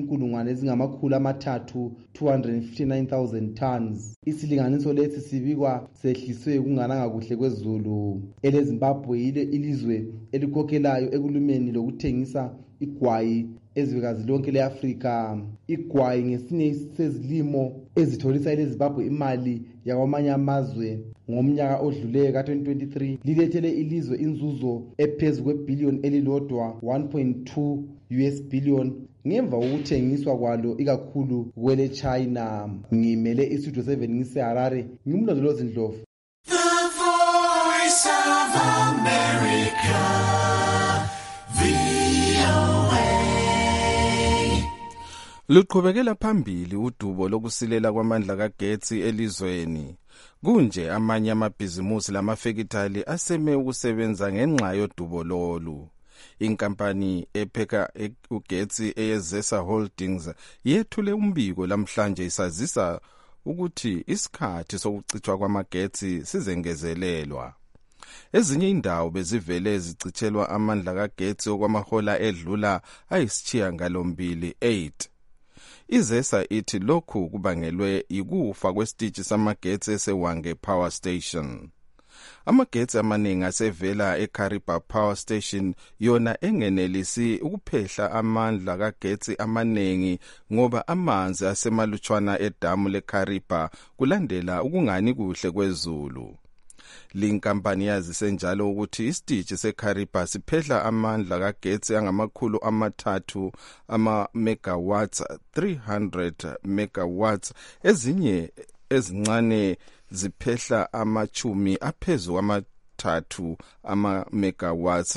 259,000 tons. Isilinganiso lesi sibikwa sehliswe kungananga kuhle kwezulu. EleZimbabwe yile ilizwe elikhokhelayo ekulumeni lokuthengisa igwayi ezwekazi lonke le-Afrika. Igwayi ngesinye sezilimo ezitholisa eleZimbabwe imali yakwamanye amazwe. Ngomnyaka odluleyo ka-2023 lilethele ilizwe inzuzo ephezu kwebhiliyoni elilodwa $1.2 billion ngemva kokuthengiswa kwalo ikakhulu kwele China. Ngimele istudio 7 ngiseHarare, ngimlondolozi Ndlovu. The Voice of America, VOA. Luqhubekela phambili udubo lokusilela kwamandla kagetsi elizweni. Kunje amanye amabhizimusi lamafekitali aseme ukusebenza ngenxa yodubo lolu. Inkampani epheka ugetsi eyezesa Holdings yethule umbiko lamhlanje isazisa ukuthi isikhathi sokucithwa kwamagetsi sizengezelelwa. Ezinye indawo bezivele zicithelwa amandla kagetsi okwamahola edlula ayisishiyagalombili 8. Izesa ithi lokhu kubangelwe yikufa kwesitishi samagetsi eseWange Power Station. Amagetsi amaningi asevela eKariba Power Station yona engenelisi ukuphehla amandla kagetsi amaningi ngoba amanzi asemalutshwana edamu leKariba kulandela ukungani kuhle kwezulu. Linkampani yazise njalo ukuthi isitishi seKariba siphehla amandla kagetsi angamakhulu amathathu megawatts 300 megawatts, ezinye ezincane ziphehla amachumi aphezu kwamathathu megawatts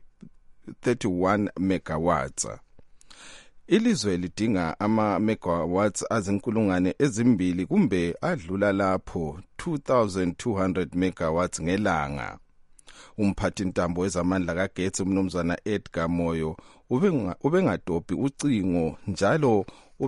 31 megawatts. Ilizwe lidinga megawatts azinkulungwane ezimbili kumbe adlula lapho 2200 megawatts ngelanga. Umphathi ntambo wezamandla kagetsi umnumzana Edgar Moyo ubengadobhi ucingo njalo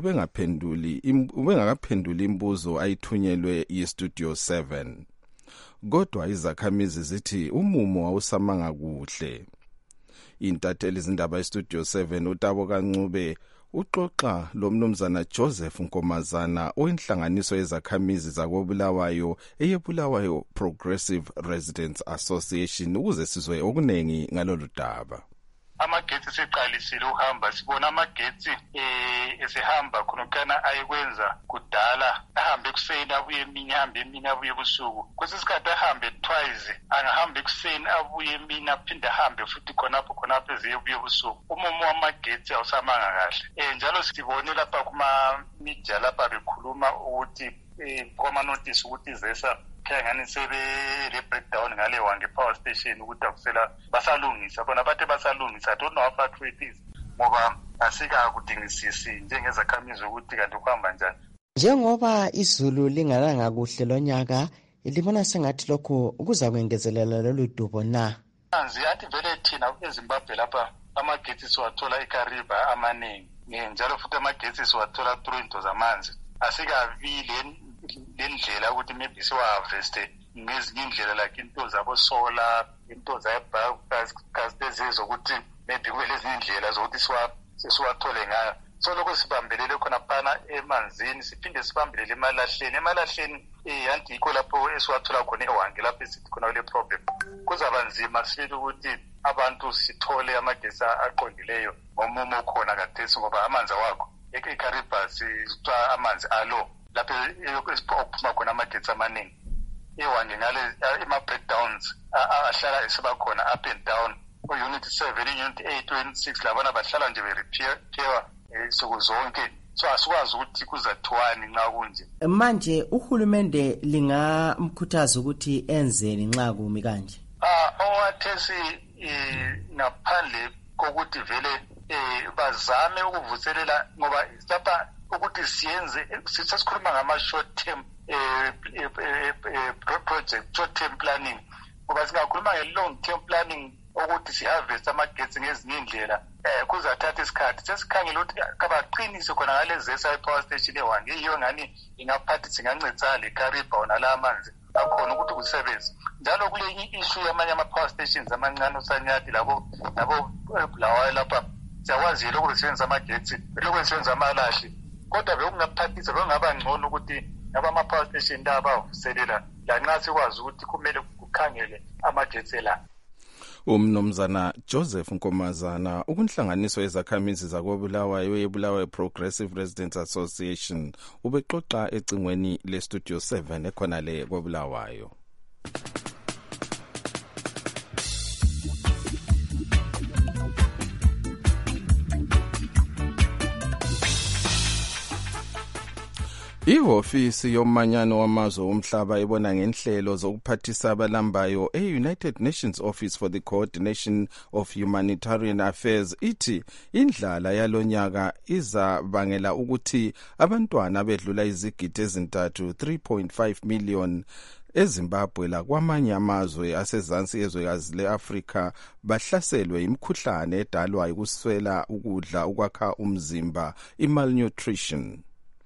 ubengakaphenduli imbuzo ayithunyelwe yiStudio 7. Kodwa izakhamizi zithi umumo wawusamanga kuhle. Intatheli izindaba yeStudio 7 uTabo Kancube uxoxa lomnumzana Joseph Nkomazana oinhlanganiso yezakhamizi zakobulawayo eyebulawayo Progressive Residents Association ukuze sizwe okunengi ngalolu daba. Amagetsi seqalisile uhamba, sibona amagetsi esehamba khonokana ayekwenza kudala, ahambe ekuseni abuye emini, ahambe emini abuye ebusuku. Kwesi sikhathi ahambe twice, angahambe ekuseni abuye emini aphinde ahambe futhi khonapho eziye ebuye ebusuku. Umumo wamagetsi awusamanga kahle. Njalo sibone lapha kuma media lapha bekhuluma ukuthi kwama-notice ukuthi izesa khangani le breakdown ngale Wange Power Station ukuthi akusela basalungisa, bona bathe basalungisa. I don't know how far it is ngoba asikakudingisisi njengezakhamizi ukuthi kanti kuhamba njani. Njengoba izulu lingalanga kuhle lonyaka, libona sengathi lokho kuza kwengezelela lolu dubo na? Manzi athi vele thina eZimbabwe lapha amagetsi siwathola eKariba amaningi, njalo futhi amagetsi siwathola through into zamanzi. Asikavile lendlela ukuthi maybe siwa-harveste ngezinye indlela like into zabo-solar, into zayebhakazi zokuthi maybe kube lezinye indlela zokuthi siwathole ngayo. So lokho sibambelele khona phana emanzini, siphinde sibambelele emalahleni anti yikho lapho esiwathola khona eWange lapho esithi khona kule problem. Kuzaba nzima sifile ukuthi abantu sithole amagetsi aqondileyo ngomumo khona kathesi ngoba amanzi awakho. eKariba sitwa amanzi alo lapho okuphuma khona amagetsi amaningi. Iwanje ngale ima-breakdowns ahlala esibakhona up and down unit 7 unit 8 unit 6 labana bahlala nje be-repair insuku zonke, so asikwazi ukuthi kuzathiwani nxa kunje. Manje uhulumende lingamkhuthaza ukuthi enzeni nxa kumi kanje? Owathesi ngaphandle kokuthi vele bazame ukuvuselela, ngoba lapha ukuthi siyenze sisikhuluma ngama-short term project, short term planning, ngoba singakhuluma nge-long term planning ukuthi siharvest amagetsi ngezinye indlela kuzathatha isikhathi. Sesikhangela ukuthi kabaqinise khona ngalezesa power station ewange yiyo ngani ingaphathisa ingancedisa leKariba nala amanzi akhona ukuthi kusebenze. Njalo kule issue yamanye ama-power stations amancane uSanyati labo Bulawayo lapha siyakwazi lokhu besebenzisa amagetsi, lokhu besebenzisa amalahle, kodwa bekungaphathisa bekungaba ngcono ukuthi laba ama-power station la bavuselela lanxa sikwazi ukuthi kumele kukhangele amagetsi la. Umnumzana Joseph Nkomazana ukunhlanganiso yezakhamizi zakoBulawayo yeBulawayo Progressive Residents Association ubexoxa ecingweni leStudio 7 ekhona le koBulawayo. Ihofisi yomanyano wamazwe omhlaba ibona ngenhlelo zokuphathisa abalambayo e-United Nations Office for the Coordination of Humanitarian Affairs ithi indlala yalonyaka izabangela ukuthi abantwana abedlula izigidi ezintathu 3.5 million eZimbabwe lakwamanye amazwe asezansi ezwekazi le-Afrika bahlaselwe imikhuhlane edalwa ukuswela ukudla ukwakha umzimba, i-malnutrition.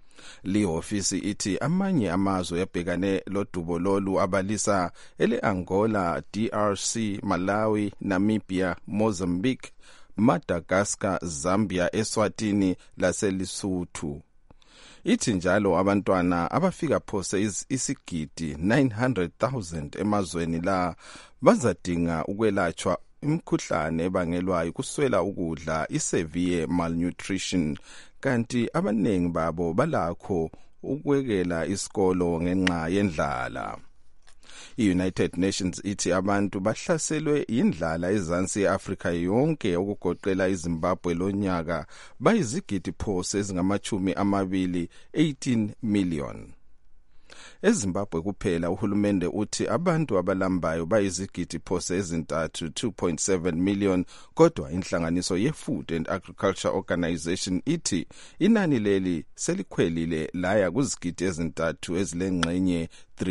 Lihofisi ithi amanye amazwe yabhekane lodubo lolu abalisa ele-Angola, DRC, Malawi, Namibia, Mozambique, Madagascar, Zambia, Eswatini laseLesotho. Ithi njalo abantwana abafika phose isigidi 900,000 emazweni la bazadinga ukwelatshwa imikhuhlane ebangelwa ukuswela ukudla, i-severe malnutrition, kanti abaningi babo balakho ukwekela isikolo ngenxa yendlala. I-United Nations ithi abantu bahlaselwe indlala ezansi ye-Afrika yonke okugoqela iZimbabwe lonyaka bayizigidi phose ezingamachumi amabili 18 million. EZimbabwe kuphela uhulumende uthi abantu abalambayo bayizigidi phose ezintathu 2.7 million, kodwa inhlanganiso ye-Food and Agriculture Organization ithi inani leli selikhwelile laya kuzigidi ezintathu ezilengxenye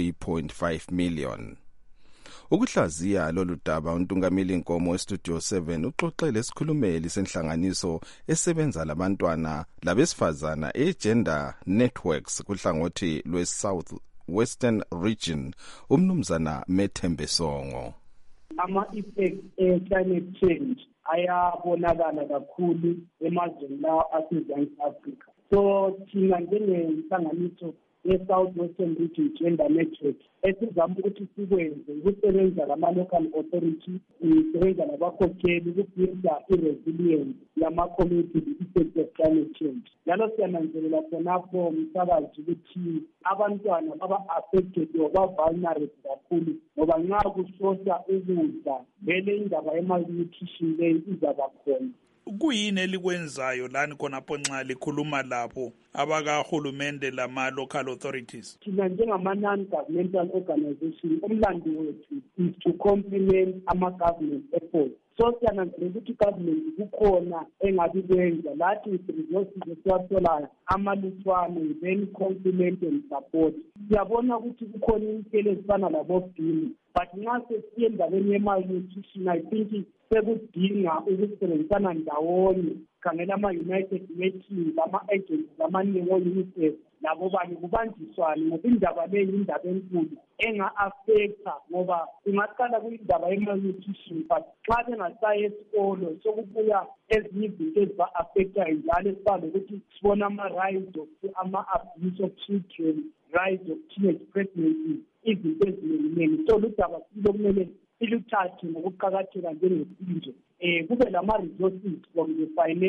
3.5 million. Ukuhlaziya lolu daba uNtungameli Nkomo weStudio 7 uxoxele isikhulumeli senhlanganiso esebenza labantwana labesifazana eGender Networks kuhlangothi lweSouth Western Region, umnumzana Methembe Songo. Ama-effects e-climate change ayabonakala kakhulu emazweni lawa asezansi Afrika. So thina njengenhlanganiso ye-South Western Region Gender Network esizama ukuthi sikwenze ukusebenza lama-local authority, sisebenza nabakhokheli ukubhilda i-resilience yama-community effects of climate change. Njalo siyananzelela khonapho msakazi ukuthi abantwana baba-affected or ba-vulnerable kakhulu ngoba nxa kushota ukudla vele indaba ye-malnutrition leyi izaba khona. Kuyini elikwenzayo lani khonapho nxa likhuluma lapho abakahulumende lama-local authorities? Thina njengama-non-governmental organization umlando wethu is to complement ama-government efforts. So siyananzelela ukuthi i-government kukhona engabi kwenza lathi resources esiwatholayo amalutshwane then complement and support. Siyabona ukuthi kukhona inhlelo ezifana labo-BIM, but nxa sesiye endabeni ye-malnutrition I think sekudinga ukusebenzisana ndawonye khangela ama-United Nations, ama-agencies amaningi o-UNICEF labo banye kubanjiswane ngoba indaba leyi indaba enkulu enga-affecta ngoba ingaqala kuyindaba ye-malnutrition but xa bengasayi esikolo sokubuya ezinye izinto eziba-affectayo njalo esifana nokuthi sibona ama-rise of ama-abuse of children, rise of teenage pregnancy, izinto eziningi. So ludaba silokumele siluthathe ngokuqakatheka njengesizwe. Kube lama-resources from the finance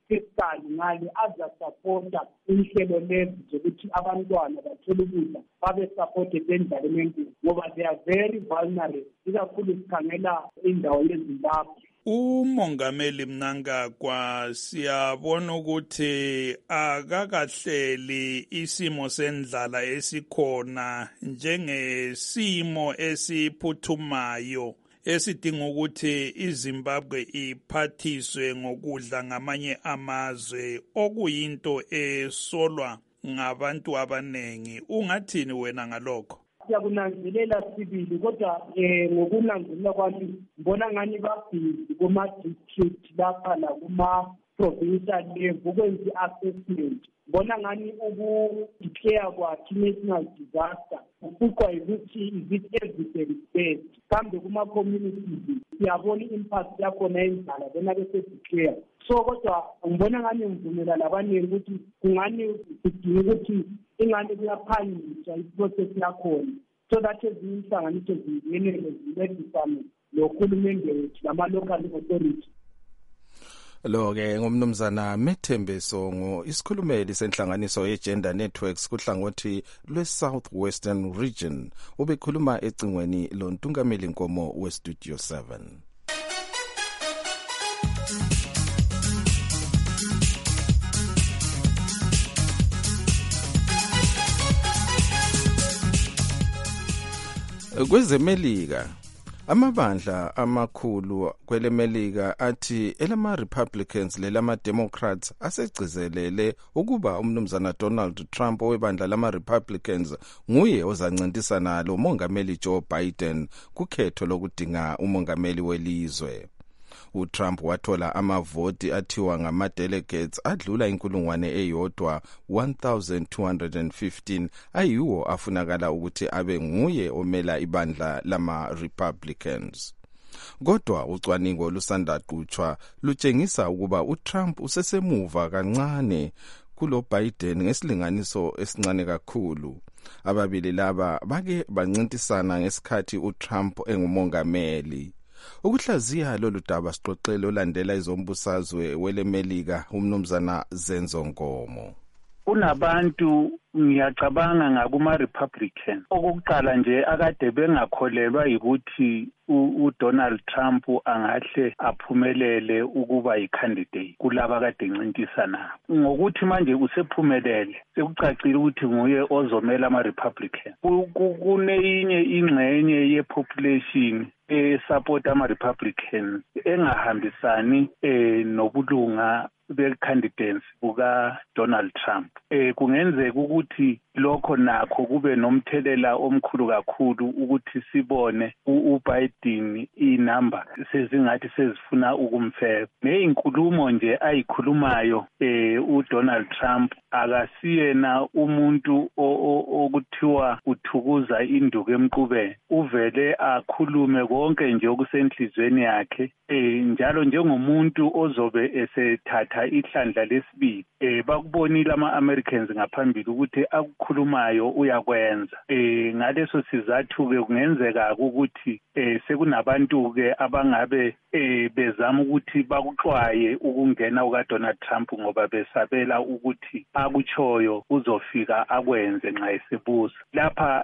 fiscal ngale azasapota inhlelo lezi zokuthi abantwana bathole ukudla babe supported endlaleni enkulu ngoba they are very vulnerable ikakhulu sikhangela indawo yeZimbabwe. Umongameli Mnangagwa siyabona ukuthi akakahleli isimo sendlala esikhona njengesimo esiphuthumayo esidinga ukuthi iZimbabwe iphathiswe ngokudla ngamanye amazwe okuyinto esolwa ngabantu abanengi. Ungathini wena ngalokho? Siyakunanzelela sibili kodwa ngokunanzelela kwami ngibona ngani babhizi kuma-district lapha nakuma-provincial level ukwenza i-assessment. Ngibona ngani ukudeclare kwakhe i-national disaster kuqukwa ukuthi is it evidence-based kambe kuma-communities siyabona i-impact yakhona endlala bona bese-declare. So kodwa ngibona ngani ngivumela labaningi ukuthi kungani sidinga ukuthi ingane kuyaphangiswa iprocess yakhona so that ezinye inhlanganiso zingenele zincedisane nohulumende wethu lama-local authority. Lo-ke ngumnumzana Methembe Songo, isikhulumeli senhlanganiso ye-Gender Networks kuhlangothi lwe-South Western Region. Ubekhuluma ecingweni lontungameli Nkomo we-Studio 7. Kwezemelika amabandla amakhulu kwelemelika athi elama-Republicans lelama-Democrats asegcizelele ukuba umnumzana Donald Trump owebandla lama-Republicans nguye ozancintisana lo mongameli Joe Biden kukhetho lokudinga umongameli welizwe. uTrump wathola amavoti athiwa ngama-delegates adlula 1,215 ayiwo afunakala ukuthi abe nguye omela ibandla lama-Republicans. Kodwa ucwaningo olusandaqhutshwa lutshengisa ukuba uTrump usesemuva kancane kulo Biden ngesilinganiso esincane kakhulu. Ababili laba bake bancintisana ngesikhathi uTrump engumongameli. Ukuhlaziya lolu daba siqoqele olandela izombusazwe welemelika umnumzana Zenzo Nkomo. Kunabantu ngiyacabanga ngakuma-Republican okokuqala nje akade bengakholelwa ukuthi uDonald Trump angahle aphumelele ukuba yi-candidate kulaba kade ncintisana ngokuthi manje usephumelele sekucacile ukuthi nguye ozomela ama-Republican. Kuneyinye ingxenye ye-population support ama-Republicans engahambisani nobulunga be-candidates buka Donald Trump. Kungenzeka ukuthi lokho nakho kube nomthelela omkhulu kakhulu ukuthi sibone uBiden inamba sezingathi sezifuna ukumfeza. Neyinkulumo nje ayikhulumayo uDonald Trump akasiyena umuntu okuthiwa uthukuza induku emqubeni. Uvele akhulume konke nje okusenhlizweni yakhe njalo njengomuntu ozobe esethatha ihlandla lesibili. Bakubonile ama-Americans ngaphambili ukuthi akukhulumayo uyakwenza. Ngaleso sizathu-ke kungenzeka ukuthi sekunabantu-ke abangabe bezama ukuthi bakuxwaye ukungena ukaDonald Trump ngoba besabela ukuthi akutshoyo uzofika akwenze nxa esebusa. Lapha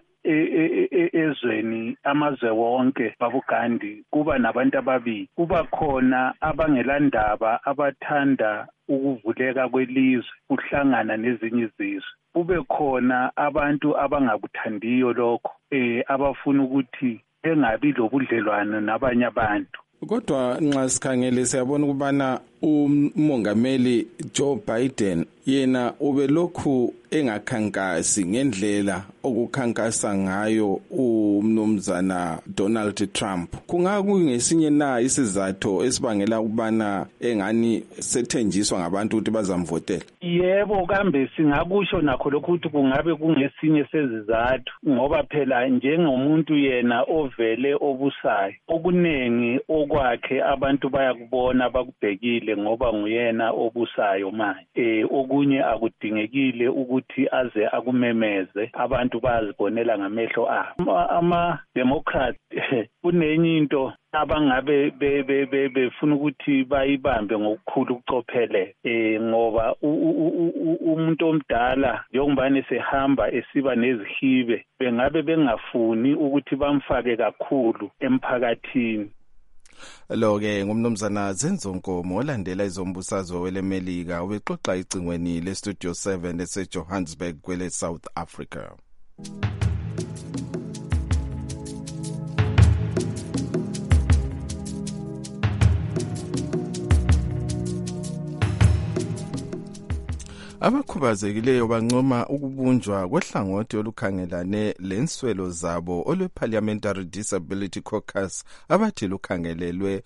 ezweni amazwe wonke babugandi kuba nabantu ababili. Kuba khona abangelandaba abathanda ukuvuleka kwelizwe kuhlangana nezinye izizwe. Kube khona abantu abangakuthandiyo lokho abafuna ukuthi engabi lobudlelwano nabanye abantu. Kodwa nxa sikhangele siyabona ukubana umongameli Joe Biden yena ubelokhu engakhankasi ngendlela okukhankasa ngayo umnumzana Donald Trump. Kungakungesinye na isizathu esibangela ukubana engani sethenjiswa ngabantu ukuthi bazamvotela? Yebo, kambe singakusho nakho lokho ukuthi kungabe kungesinye sezizathu ngoba phela njengomuntu yena ovele obusayo okunengi okwakhe abantu bayakubona bakubhekile ngoba nguyena obusayo manje. Okunye akudingekile ukuthi aze akumemeze, abantu bazibonela ngamehlo abo. Ama-Democrats kunenye into abangabe befuna ukuthi bayibambe ngokukhulu ukucophelela, ngoba umuntu omdala njengobani sehamba esiba nezihibe, bengabe bengafuni ukuthi bamfake kakhulu emphakathini. Lo-ke ngumnumzana Zenzonkomo olandela izombusazwe welemelika ubexoxa icingweni leStudio 7 eseJohannesburg kwele South Africa. Abakhubazekileyo bancoma ukubunjwa kwehlangothi olukhangelane lenswelo zabo olwe-Parliamentary Disability Caucus abathi lukhangelelwe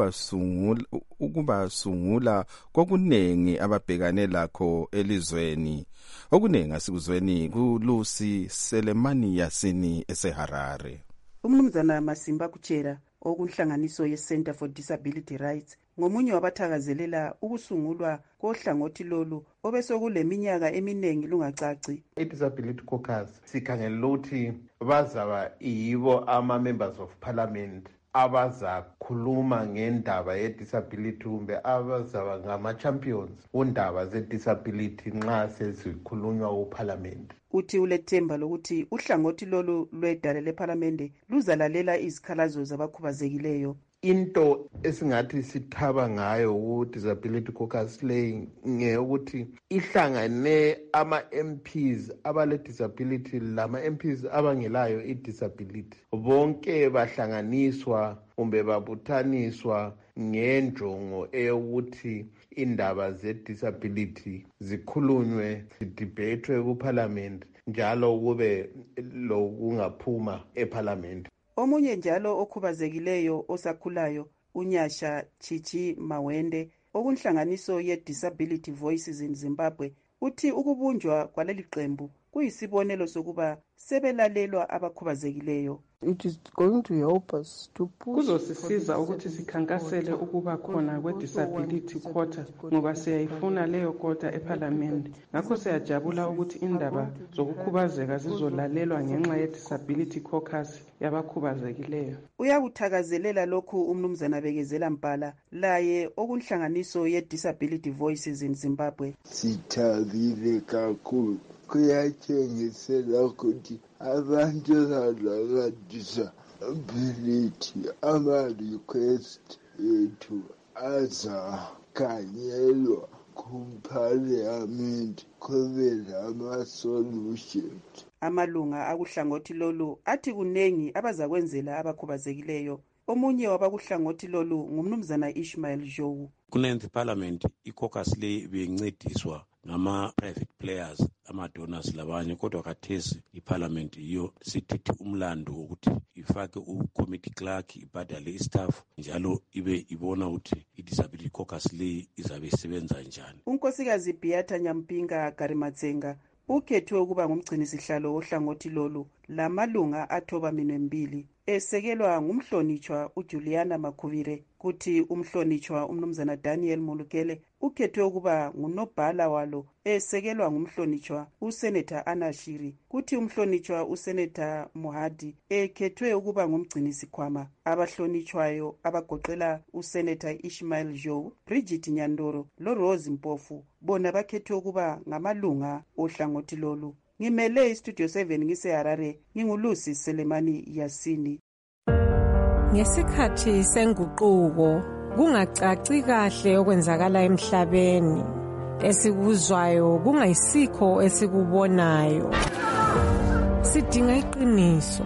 ukubasungula kokunengi ababhekane lakho elizweni. Okuningi asikuzweni kuLucy Selemani Yasini eseHarare. Umnumzana Masimba Kuchera okunhlanganiso ye-Center for Disability Rights ngomunye wabathakazelela ukusungulwa kohlangothi lolu obesokuleminyaka eminingi lungacaci. I-Disability Caucus sikhangelela ukuthi bazaba yibo ama-members of parliament abazakhuluma ngendaba ye-disability kumbe abazaba ngama-champions kundaba ze-disability nxa sezikhulunywa kuparliament. Uthi ulethemba lokuthi uhlangothi lolu lwedale lephalamende luzalalela izikhalazo zabakhubazekileyo. Into esingathi sithaba ngayo ku-Disability Caucus leyi ngeyokuthi ihlangane ama-MPs abale-disability lama-MPs abangelayo i-disability. Bonke bahlanganiswa kumbe babuthaniswa ngenjongo eyokuthi indaba ze-disability zikhulunywe, zidibethwe kuparliament njalo kube lokungaphuma eparliament. Omunye njalo okhubazekileyo osakhulayo uNyasha Chichi Mawende okunhlanganiso ye-Disability Voices in Zimbabwe uthi ukubunjwa kwaleli qembu kuyisibonelo sokuba sebelalelwa abakhubazekileyo. It is going to help us to push. Kuzosisiza ukuthi sikhankasele ukuba khona kwe-disability quota ngoba siyayifuna leyo quota eParliament. Ngakho siyajabula ukuthi indaba zokukhubazeka zizolalelwa ngenxa ye-Disability Caucus yabakhubazekileyo. Uyakuthakazelela lokhu umnumzana Bekezela Mpala laye okunhlanganiso ye-Disability Voices in Zimbabwe. Sithabile kakhulu. Kuyatshengisela ukuthi abantu abadisability ama-request ethu azakhangelwa kuParliament kube lama-solutions. Amalunga akuhlangothi lolu athi kunengi abazakwenzela abakhubazekileyo. Omunye wabakuhlangothi lolu ngumnumzana Ishmael Jowu. Kunenzi parliament i-caucus le bencediswa ngama-private players, ama-donors labanye, kodwa kathesi i-parliament iyo sithithi umlando ukuthi ifake u-committee clerk, ibhadale i-staff, njalo ibe ibona ukuthi i-disability caucus le izabe isebenza njani. Unkosikazi Beata Nyampinga Garimatsenga ukhethwe ukuba ngumgcinisihlalo ohlangothi lolu lamalunga athoba minembili esekelwa ngumhlonitshwa uJuliana Makhuvire, kuthi umhlonitshwa umnumzana Daniel Mulukele ukhethwe ukuba ngunobhala walo esekelwa ngumhlonitshwa uSenator Anashiri, kuthi umhlonitshwa uSenator Mohadi ekhethwe ukuba ngumgcinisikhwama. Abahlonitshwayo abagoqela uSenator Ishmael Joe, Bridget Nyandoro loRose Mpofu bona bakhethwe ukuba ngamalunga ohlangothi lolu. Ngimele iStudio 7 ngiseHarare, ngingulusi Selemani Yasini. Ngesikhathi senguquko kungacaci kahle okwenzakala emhlabeni, esikuzwayo kungayisikho esikubonayo. Sidinga iqiniso.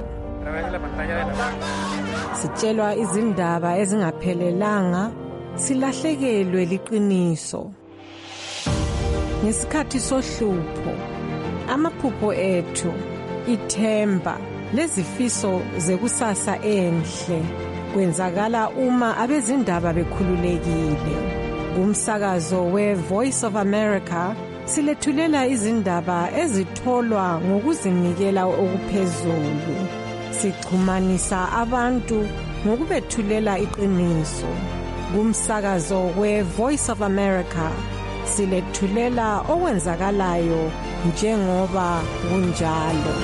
Sitshelwa izindaba ezingaphelelanga, silahlekelwe liqiniso. Ngesikhathi sohlupho, amaphupho ethu, ithemba lezifiso zekusasa enhle kwenzakala uma abezindaba bekhululekile. Kumsakazo we-Voice of America silethulela izindaba ezitholwa ngokuzinikela okuphezulu. Sichumanisa abantu ngokubethulela iqiniso. kumsakazo we-Voice of America silethulela okwenzakalayo njengoba kunjalo.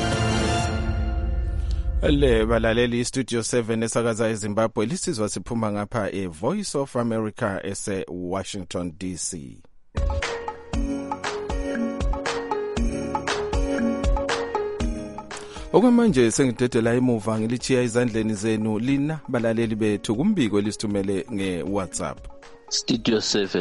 Le balaleli Studio 7 esakaza eZimbabwe lisizwa siphuma ngapha eVoice of America ese Washington DC. Okwamanje sengidedela emuva ngilichiya izandleni zenu lina balaleli bethu kumbiko elisithumele ngeWhatsApp. Studio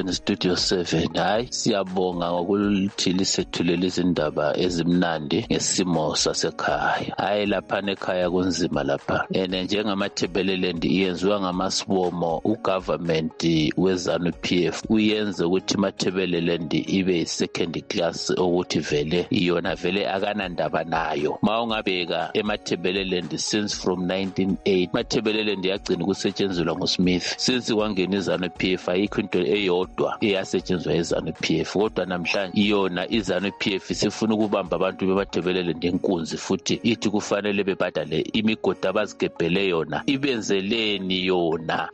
7 hayi siyabonga ngokuthi lisethulela izindaba ezimnandi ngesimo sasekhaya. Hayi lapha nekhaya kunzima lapha. Njengamathebeleland iyenziwa ngamasibomo ugovernment weZANU-PF uyenze ukuthi mathebeleland ibe second class ukuthi vele iyona vele akanandaba nayo. Mawungabheka emathebeleland since from 1980 mathebeleland yagcina ukusetshenziswa nguSmith since kwangena iZANU-PF ayikho into eyodwa eyasetshenziswa eZANU-PF kodwa namhlanje iyona iZANU-PF sifuna ukubamba abantu bebathebelele ngenkunzi futhi ithi kufanele bebadale imigodi abazigebhele yona ibenzeleni yona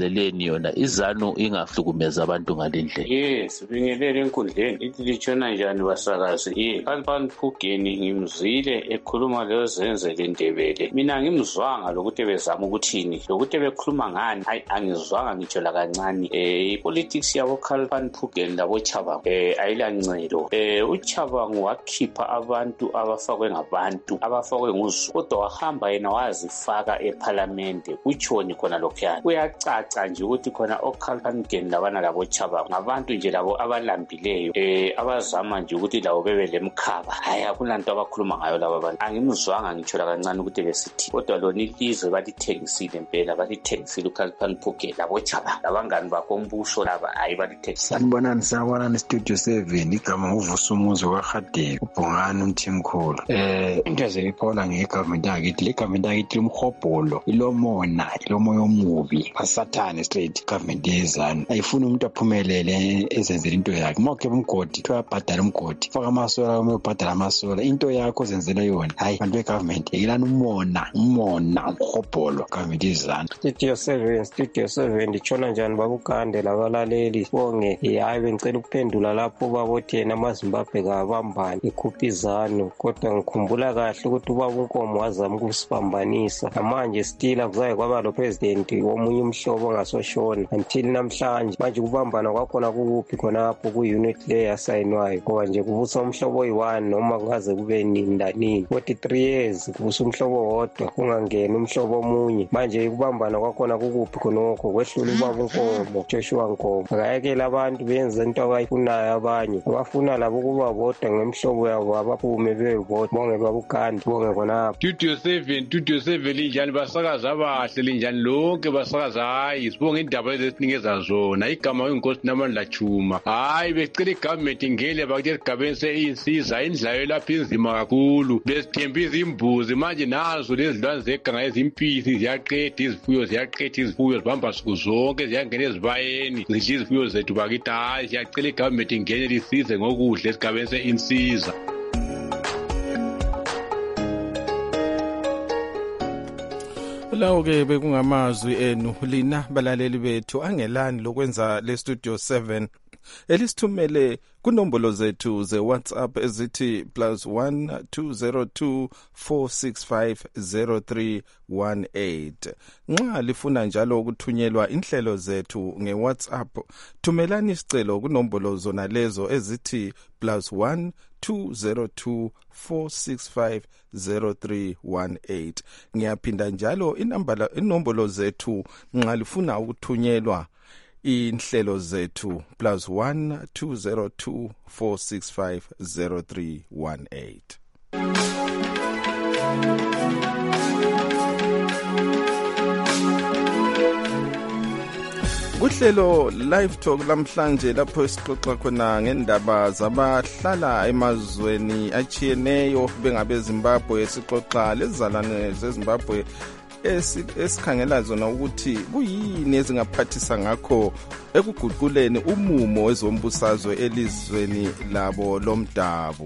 iZANU ingahlukumeza abantu ngalendlela. Yes bingelele enkundleni ithi litshona njani basakazi Kalpan Phugeni ngimzwile ekhuluma lezo zenzele Ndebele mina ngimzwanga lokuthi bezama ukuthini lokuthi bekhuluma ngani hayi angizwanga ngitsho la kancane politics yabo Kalpan Phugeni labo Chabangu ayilancelo uChabangu wakhipha abantu abafakwe ngabantu abafakwe nguZulu kodwa wahamba yena wazifaka eParliament utshoni khona lokhuyana uyacaca nje ukuthi khona oKalpan Phugeni labana labo Chabangu ngabantu nje labo abalambileyo abazama nje ukuthi labo bebe lemkhaba hayi akulanto abakhuluma ngayo laba abantu angimzwanga ngitsho la kancane ukuthi besithi kodwa lona ilizwe balithengisile impela balithengisile uKalpan Phugeni labo Chabangu labangani bakho umbuso laba ayibalithethe. Sanibonani Studio 7 igama uvusumuzo kwaHadebe uBhongani umthimkhulu. Into ezeyiphola ngegovernment yakithi le government yakithi umhobholo ilomona ilomoya omubi basathane straight government yezanu ayifuna umuntu aphumelele ezenzela into yakhe mokhe umgodi tuyabhadala umgodi faka amasola umobhadala amasola into yakho zenzela yona hayi bantu begovernment yilana umona umhobholo government yezanu. Studio 7 ndichona njani babukande labalaleli bonge hayi bengicela ukuphendula lapho babothena amaZimbabwe kabambani ikhupha iZANU kodwa ngikhumbula kahle ukuthi ubaba uNkomo wazama ukusibambanisa manje still akuzaye kwaba lo president womunye umhlobo ongasoshona until namhlanje manje kubambana kwakhona kukuphi khonapho ku-unit le yasayinwayo ngoba nje kubusa umhlobo oyi-1 noma kungaze kube nini 43 years kubusa umhlobo wodwa kungangena umhlobo omunye manje kubambana kwakhona kukuphi khonokho kwehlula ubaba uNkomo Joshua Nkomo akayekela abantu benze into abayifunayo abanye abafuna labo kuba bodwa ngemhlobo yabo abaphume bebodwa bonge babukandi bonge khonapho. Studio 7 linjani basakaza abahle linjani lonke basakaza hayi sibonge indaba ezisinikeza zona igama uyinkosi namandla Chuma hayi becela igovernment ingele bakuthi esigabeni seinsiza indlayo lapha inzima kakhulu besithembiza imbuzi manje nazo lezilwane zeganga ezimpisi ziyaqeda izifuyo zibamba siku zonke ziyangena ezibayeni zidla izifuyo zethu bakithi hayi siyacela igovernment ingene lisize ngokudla esigabeni seinsiza. Lawo ke bekungamazwi enu lina balaleli bethu angelani lokwenza le Studio 7 elisithumele kunombolo zethu ze WhatsApp ezithi +1 202 465 0318. Nxa lifuna njalo ukuthunyelwa inhlelo zethu ngeWhatsApp thumelani isicelo kunombolo zona lezo ezithi +1 202 465 0318. Ngiyaphinda njalo inombolo zethu nxa lifuna ukuthunyelwa inhlelo zethu +1 202 465 0318. Kuhlelo Live Talk lamhlanje lapho sixoxa khona ngendaba zabahlala emazweni achiyeneyo bengabe Zimbabwe sixoxa lezalane zeZimbabwe esikhangela zona ukuthi kuyini ezingaphathisa ngakho ekuguquleni umumo wezombusazwe elizweni labo lomdabu.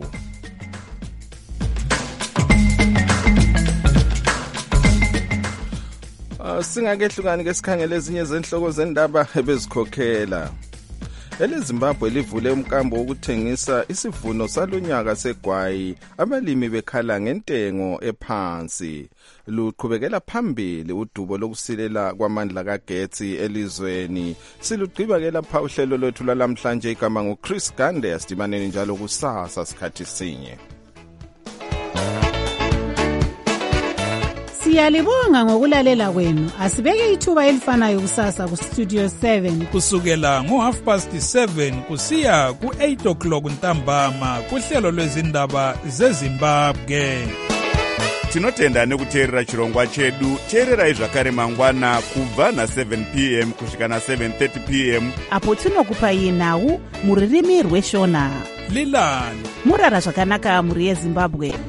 Singakehlukani ke sikhangele ezinye zenhloko zendaba ebezikhokhela. EleZimbabwe livule umkambo wokuthengisa isivuno salonyaka segwayi, abalimi bekhala ngentengo ephansi. Luqhubekela phambili udubo lokusilela kwamandla kagetsi elizweni. Silugqiba ke lapha uhlelo lwethu lalamhlanje, igama nguChris Gande, asidibaneni njalo kusasa sikhathi sinye. Siyalibonga ngokulalela kwenu. Asibeke ithuba elifanayo kusasa ku Studio 7 kusukela ngo7:30 kusiya ku8 o'clock ntambama kuhlelo lwezindaba zeZimbabwe. Tinotenda nekuteerera chirongwa chedu. Teererai zvakare mangwana kubva na7 p.m. kusvika na7:30 p.m. apo tinokupai nhau muririmi rweshona. Lilani murara zvakanaka muri yeZimbabwe.